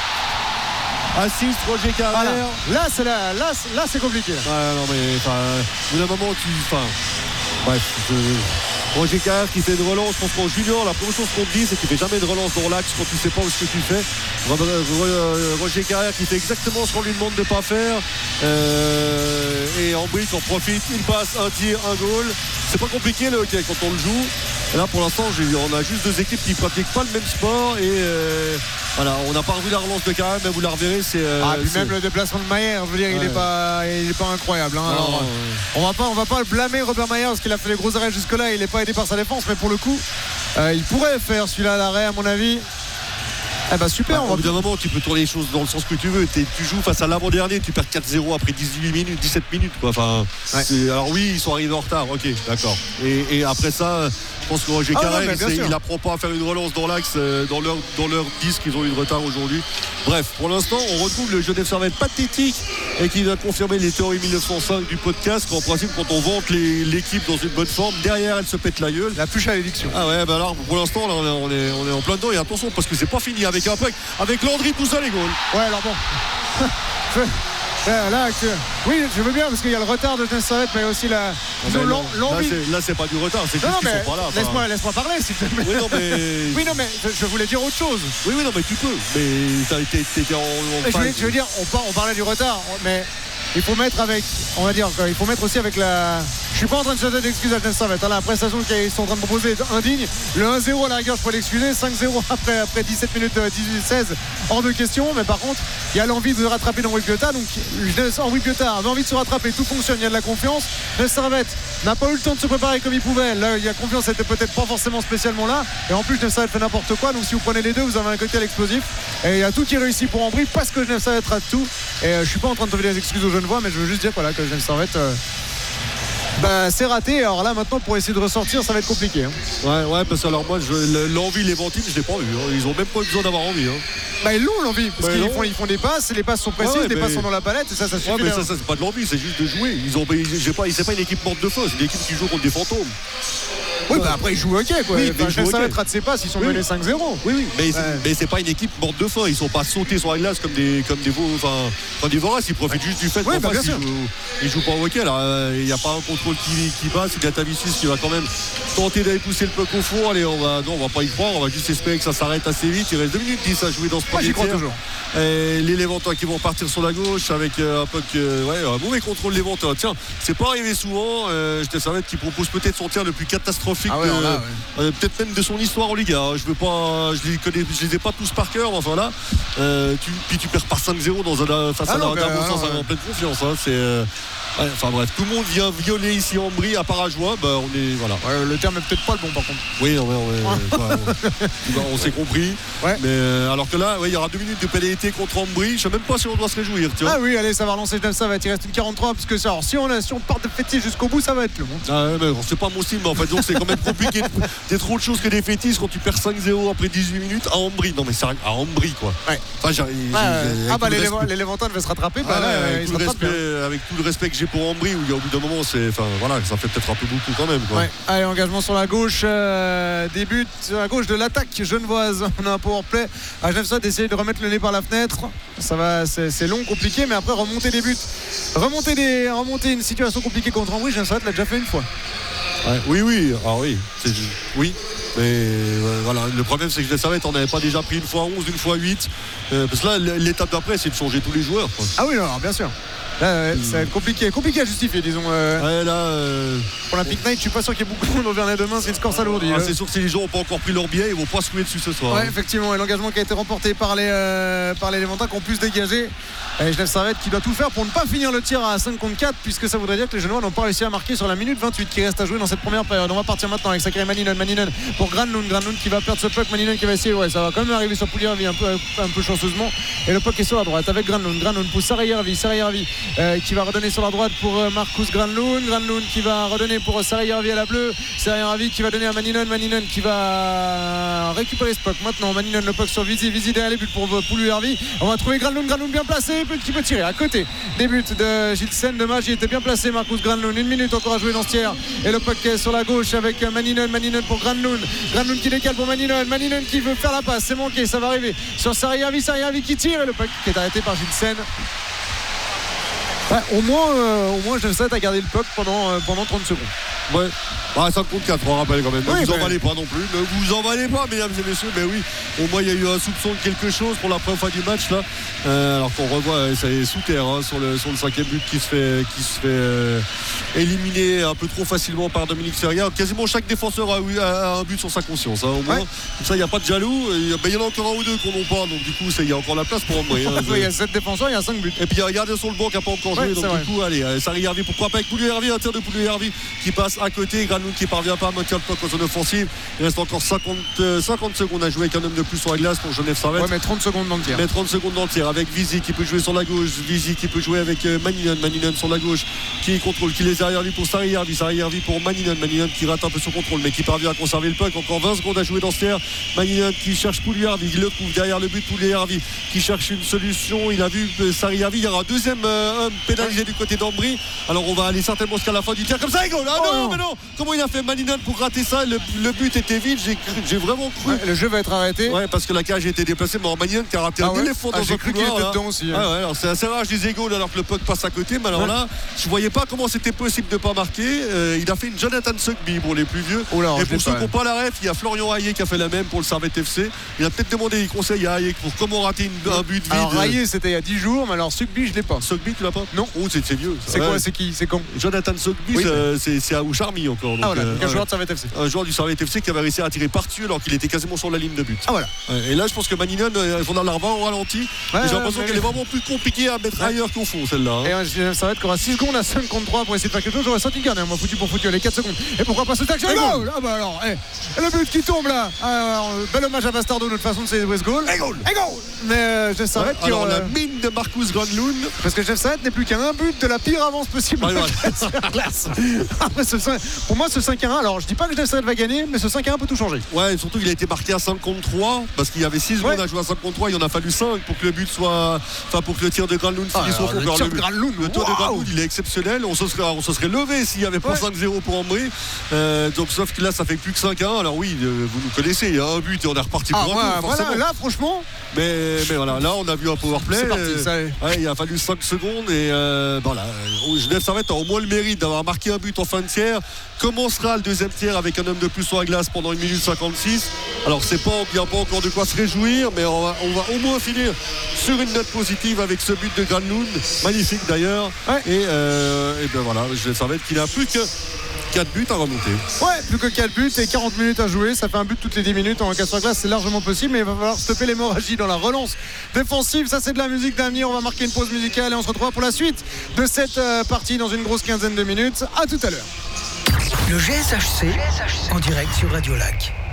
Assiste Roger Carrère. Voilà. Là c'est là, là, là c'est compliqué. Là. Ouais, non mais enfin, au bout d'un moment tu enfin bref, je... Roger Carrère qui fait une relance contre en junior. La première chose qu'on te dit, c'est qu'il ne fait jamais de relance dans l'axe quand tu ne sais pas ce que tu fais. Roger Carrère qui fait exactement ce qu'on lui demande de ne pas faire. Euh, et Ambry qui en profite. Une passe, un tir, un goal. C'est pas compliqué le hockey quand on le joue. Et là, pour l'instant, on a juste deux équipes qui ne pratiquent pas le même sport. Et euh, voilà, on n'a pas revu la relance de Carrère, mais vous la reverrez. C'est, euh, ah, puis c'est... même le déplacement de Mayer, je veux dire, ouais. il n'est pas, il est pas incroyable. Hein. Non, Alors, ouais. on va pas, on va pas le blâmer, Robert Mayer, parce qu'il a fait les gros arrêts jusque-là. Il n'est pas aidé par sa défense, mais pour le coup, euh, il pourrait faire celui-là à l'arrêt, à mon avis. Eh ben super, bah, on va... Au bout d'un moment, tu peux tourner les choses dans le sens que tu veux. T'es, tu joues face à l'avant-dernier, tu perds quatre zéro après dix-huit minutes, dix-sept minutes. Quoi. Enfin, ouais. c'est... Alors oui, ils sont arrivés en retard, ok, d'accord. Et, et après ça, je pense que Roger ah, Carrère, il, il apprend pas à faire une relance dans l'axe, euh, dans leur, dans leur dix qu'ils ont eu de retard aujourd'hui. Bref, pour l'instant, on retrouve le Genève Servette pathétique et qui va confirmer les théories mille neuf cent cinq du podcast. En principe, quand on vante les, l'équipe dans une bonne forme, derrière, elle se pète la gueule. La plus à l'élection. Ah ouais, bah alors pour l'instant, là, on est, on est en plein dedans. Et attention, parce que c'est pas fini avec un puck, avec Landry, tout ça, les goals. Ouais, alors bon. Là, oui, je veux bien parce qu'il y a le retard de Genève Servette, mais aussi la, ils ont l'en, l'envie. Là c'est, là, c'est pas du retard, c'est juste non, qu'ils sont pas là. Laisse-moi, laisse-moi parler, s'il te plaît. Oui, non, mais... oui, non, mais je, je voulais dire autre chose. Oui, oui, non, mais tu peux. Mais t'as été, t'étais en. en je, voulais, je veux dire, on, par, on parlait du retard, mais il faut mettre avec, on va dire, il faut mettre aussi avec la. Je suis pas en train de chercher d'excuses à Genève Servette. La prestation qu'ils sont en train de proposer est indigne. Le un zéro à la rigueur, je peux l'excuser. cinq zéro après, après dix-sept minutes, dix-huit seize, hors de question. Mais par contre, il y a l'envie de rattraper dans Henri Piotta. Donc, Henri Piotta avait envie de se rattraper. Tout fonctionne, il y a de la confiance. Genève Servette n'a pas eu le temps de se préparer comme il pouvait. Là, il y a confiance, c'était peut-être pas forcément spécialement là. Et en plus, Genève Servette fait n'importe quoi. Donc, si vous prenez les deux, vous avez un cocktail explosif. Et il y a tout qui réussit pour Ambry parce que Genève Servette rate tout. Et euh, je suis pas en train de donner des excuses aux Genevois, mais je veux juste dire voilà, que Genève Servette. Euh, Bah, c'est raté. Alors là maintenant pour essayer de ressortir ça va être compliqué hein. Ouais ouais parce que alors moi je, l'envie Léventine je l'ai pas vu hein. Ils ont même pas besoin d'avoir envie hein. Bah ils l'ont l'envie parce bah, qu'ils font, ils font des passes. Les passes sont précises, ouais, les passes sont dans la palette et ça ça suffit. Ouais, mais ça, ça c'est pas de l'envie, c'est juste de jouer. Ils ont j'ai pas, c'est pas une équipe morte de feu, c'est une équipe qui joue contre des fantômes. Oui, bah après ils jouent ok quoi. Oui, enfin, je savais rate ses passes, ils sont oui, menés cinq zéro. Oui, oui, mais, ouais. c'est, mais c'est pas une équipe morte de faim. Ils sont pas sautés sur la glace comme des comme des veaux, enfin, enfin des voraces. Ils profitent juste du fait oui, qu'en bah, face ils jouent, ils jouent pas au hockey. Alors il n'y a pas un contrôle qui, qui passe. Il y a Tavicis qui va quand même tenter d'aller pousser le puck au fond. Allez, on va non, on va pas y croire. On va juste espérer que ça s'arrête assez vite. Il reste deux minutes dix à jouer dans ce premier Moi, j'y crois tiers. toujours. Et les Léventins qui vont partir sur la gauche avec euh, un puck, euh, ouais, un mauvais contrôle Léventin. Tiens, c'est pas arrivé souvent. Euh, Genève Servette qui propose peut-être son tir le plus catastrophique. Ah ouais, de, là, ouais. euh, peut-être même de son histoire en Liga. Je veux pas, je les connais, je les ai pas tous par cœur. Enfin là, euh, tu, puis tu perds par cinq zéro dans un face ah à non, un bah, bon sens, ouais. En pleine confiance. Hein, c'est euh, ouais, enfin bref, tout le monde vient violer ici en Ambry à part Ajoie. Bah, on est voilà. Ouais, le terme est peut-être pas le bon par contre. Oui, non, ouais, ouais, ouais, ouais, on s'est compris. Ouais. Mais euh, alors que là, ouais, il y aura deux minutes de pénalité contre Ambry. Je sais même pas si on doit se réjouir. Tu vois. Ah oui, allez, ça va relancer Genève Servette. Il reste une quarante-trois parce que ça. Alors si on a, si on part de fétiche jusqu'au bout, ça va être long. Ah ouais, mais c'est pas mon style, mais en fait donc c'est quand même compliqué d'être autre chose que des fétiches quand tu perds cinq zéro après dix-huit minutes à Ambry. Non mais c'est à Ambry quoi. Ouais. Enfin, j'ai, ouais, j'ai, ah bah les, resp... les Léventins devaient se rattraper. Bah, ah, là, avec, tout respect, avec tout le respect que j'ai pour Ambry, où il y a au bout d'un moment, c'est, enfin voilà, ça fait peut-être un peu beaucoup quand même. Quoi. Ouais. Allez, engagement sur la gauche, euh, début sur la gauche de l'attaque genevoise. On a un power play. À Genève Servette d'essayer de remettre le nez par la fenêtre. Ça va, c'est, c'est long, compliqué, mais après remonter des buts, remonter des, remonter une situation compliquée contre Ambry, Genève Servette l'a déjà fait une fois. Ouais, oui, oui, ah oui, c'est, oui. Mais euh, voilà, le problème c'est que Genève Servette on n'avait pas déjà pris une fois onze, une fois huit euh, parce que là l'étape d'après c'est de changer tous les joueurs quoi. Ah oui non, alors, bien sûr là euh, mmh. ça va être compliqué compliqué à justifier disons euh, ouais, là, euh... pour la Pick Night je suis pas sûr qu'il y ait beaucoup de monde au Vernet demain c'est le score s'alourdit ah, euh. C'est sûr que si les gens n'ont pas encore pris leur billet ils vont pas se couler dessus ce soir ouais hein. Effectivement et l'engagement qui a été remporté par les euh, par les Léventins qui ont pu se dégager et Genève Servette qui doit tout faire pour ne pas finir le tir à cinq contre quatre puisque ça voudrait dire que les Genevois n'ont pas réussi à marquer sur la minute vingt-huit qui reste à jouer dans cette première période. On va partir maintenant avec Sakari Maninen Maninen pour Granlund Granlund qui va perdre ce puck. Maninen qui va essayer ouais ça va quand même arriver sur Poulieravi un peu, un peu chanceusement et le puck est sur la droite avec Granlund Granlund pour Sarayervi Sarayervi euh, qui va redonner sur la droite pour euh, Marcus Granlund Granlund qui va redonner pour Sarayervi à la bleue Sarayervi qui va donner à Maninen Maninen qui va récupérer ce puck maintenant Maninen le puck sur Visi Visi derrière les buts pour Poulieravi. On va trouver Granlund Granlund bien placé qui peut tirer à côté des buts de Gilsen dommage il était bien placé Marcus Granlund une minute encore à jouer dans ce tiers et le puck est sur la gauche avec Maninen Maninen pour Granlund Granlund qui décale pour Maninen Maninen qui veut faire la passe c'est manqué ça va arriver sur Sarayervi Sarayervi qui tire et le puck qui est arrêté par Gilsen. Ouais, au moins, euh, au moins Genève Servette a gardé le puck pendant, euh, pendant trente secondes. Ouais. Ah, cinq contre quatre, on rappelle quand même. Ne oui, vous mais... emballez pas non plus. Ne vous emballez pas, mesdames et messieurs. Mais oui, au moins il y a eu un soupçon de quelque chose pour la première fois du match là. Euh, alors qu'on revoit, ça est sous terre hein, sur, le, sur le cinquième but qui se fait, qui se fait euh, éliminer un peu trop facilement par Dominique Ferrière. Quasiment chaque défenseur a, eu, a un but sur sa conscience. Hein, au moins, ouais. Comme ça, il n'y a pas de jaloux. Il y, ben, y en a encore un ou deux qu'on n'en pas. Donc du coup, il y a encore la place pour Ambry. Hein, il y a sept défenseurs, il y a cinq buts. Et puis il y a un gardien sur le banc qui n'a pas encore joué. Ouais, donc du vrai. coup, allez, Sarri Hervé, pourquoi pas avec Pouliou Hervé, un tir de Pouliou Hervé qui passe à côté. Granlund qui parvient pas à maintenir le puck en zone offensive. Il reste encore cinquante, cinquante secondes à jouer avec un homme de plus sur la glace pour Genève Servette. Ouais, mais trente secondes dans le tir. Mais trente secondes dans le tir avec Vizy qui peut jouer sur la gauche. Vizy qui peut jouer avec Mannion. Mannion sur la gauche qui contrôle, qui les derrière lui pour Sarri Hervé. Sarri Hervé pour Mannion. Mannion qui rate un peu son contrôle mais qui parvient à conserver le puck. Encore vingt secondes à jouer dans ce tir. Mannion qui cherche Pouliou Hervé. Il le trouve derrière le but. Pouliou Hervé qui cherche une solution. Il a vu Sarri Hervé. Il y aura un deuxième euh, homme pénalisé du côté d'Ambry. Alors on va aller certainement jusqu'à la fin du tir. Comme ça, il goal. Ah non, oh, non, mais non. Comment il a fait Mannion pour rater ça? Le, le but était vide. J'ai, j'ai vraiment cru. Ouais, le jeu va être arrêté. Ouais, parce que la cage a été déplacée. Mais Mannion qui a raté ah un ouais. éléphant dans ah, j'ai un cru couloir. Qu'il était dedans aussi. Hein. Ah ouais, alors c'est assez rare. Je disais goal alors que le puck passe à côté. Mais alors ouais. là, je voyais pas comment c'était possible de pas marquer. Euh, il a fait une Jonathan Sugby pour les plus vieux. Oh là, et pour ceux qui n'ont pas la ref, il y a Florian Hayé qui a fait la même pour le Servette F C. Il a peut-être demandé des conseils à Hayé pour comment rater une, un but vide. Alors Hayé, c'était il y a dix jours, mais alors Sugby, je l'ai pas. Sugby, tu l'as pas? Non. Oh, c'est, c'est vieux. C'est ouais. quoi? C'est qui? C'est con. Jonathan Sugby, oui, c'est, c'est, c'est à Oucharmy encore. Donc, ah voilà, euh, donc un joueur de Servette F C. Un joueur du Servette F C qui avait réussi à tirer par-dessus alors qu'il était quasiment sur la ligne de but. Ah voilà. Et là, je pense que Mannion, on a la revoit au ralenti. Ouais, j'ai l'impression ouais, qu'elle est vraiment plus compliquée à mettre ouais. ailleurs qu'au fond, celle-là. Hein. Et un Genève Servette qui aura six secondes à cinq contre trois pour essayer de faire quelque chose. J'aurais senti le gardien, moi, foutu pour foutu, les quatre secondes. Et pourquoi pas ce action? Et goal! Ah bah alors, eh, le but qui tombe là. Alors, bel hommage à Bastardo, de toute façon, c'est West Goal. Et goal! Et goal! Mais euh, Genève Servette ouais, qui alors, la mine de Marcus Granlund. Parce que Genève Servette n'est plus qu'à un but de la pire avance possible. Ouais, Après, ce, pour moi, ce cinq à un, alors je dis pas que Genève Servette va gagner, mais ce cinq à un peut tout changer. Ouais, surtout qu'il a été marqué à cinq contre trois parce qu'il y avait six secondes ouais. à jouer à cinq contre trois. Il en a fallu cinq pour que le but soit. Enfin, pour que le tir de Granlund finisse ah, au fond vers le but. Granlund, le tir wow. de Granlund, il est exceptionnel. On se serait, on se serait levé s'il n'y avait pas ouais. cinq zéro pour Ambry. Euh, donc, sauf que là, ça fait plus que cinq à un. Alors, oui, euh, vous nous connaissez, il y a un but et on est reparti ah, pour ouais, un coup, voilà, là, franchement. Mais, mais voilà, là, on a vu un powerplay. C'est parti, ça euh, ouais, il a fallu cinq secondes et euh, voilà. Genève Servette a au moins le mérite d'avoir marqué un but en fin de tiers. Commencera le deuxième tiers avec un homme de plus sur la glace pendant une minute cinquante-six. Alors, c'est pas, il n'y a pas encore de quoi se réjouir, mais on va, on va au moins finir sur une note positive avec ce but de Granlund. Magnifique d'ailleurs. Ouais. Et, euh, et ben voilà, Genève Servette qui n'a plus que quatre buts à remonter. Ouais, plus que quatre buts et quarante minutes à jouer. Ça fait un but toutes les dix minutes en casse sur glace, c'est largement possible, mais il va falloir stopper l'hémorragie dans la relance défensive. Ça, c'est de la musique d'avenir. On va marquer une pause musicale et on se retrouve pour la suite de cette euh, partie dans une grosse quinzaine de minutes. À tout à l'heure. Le G S H C en direct sur Radio Lac.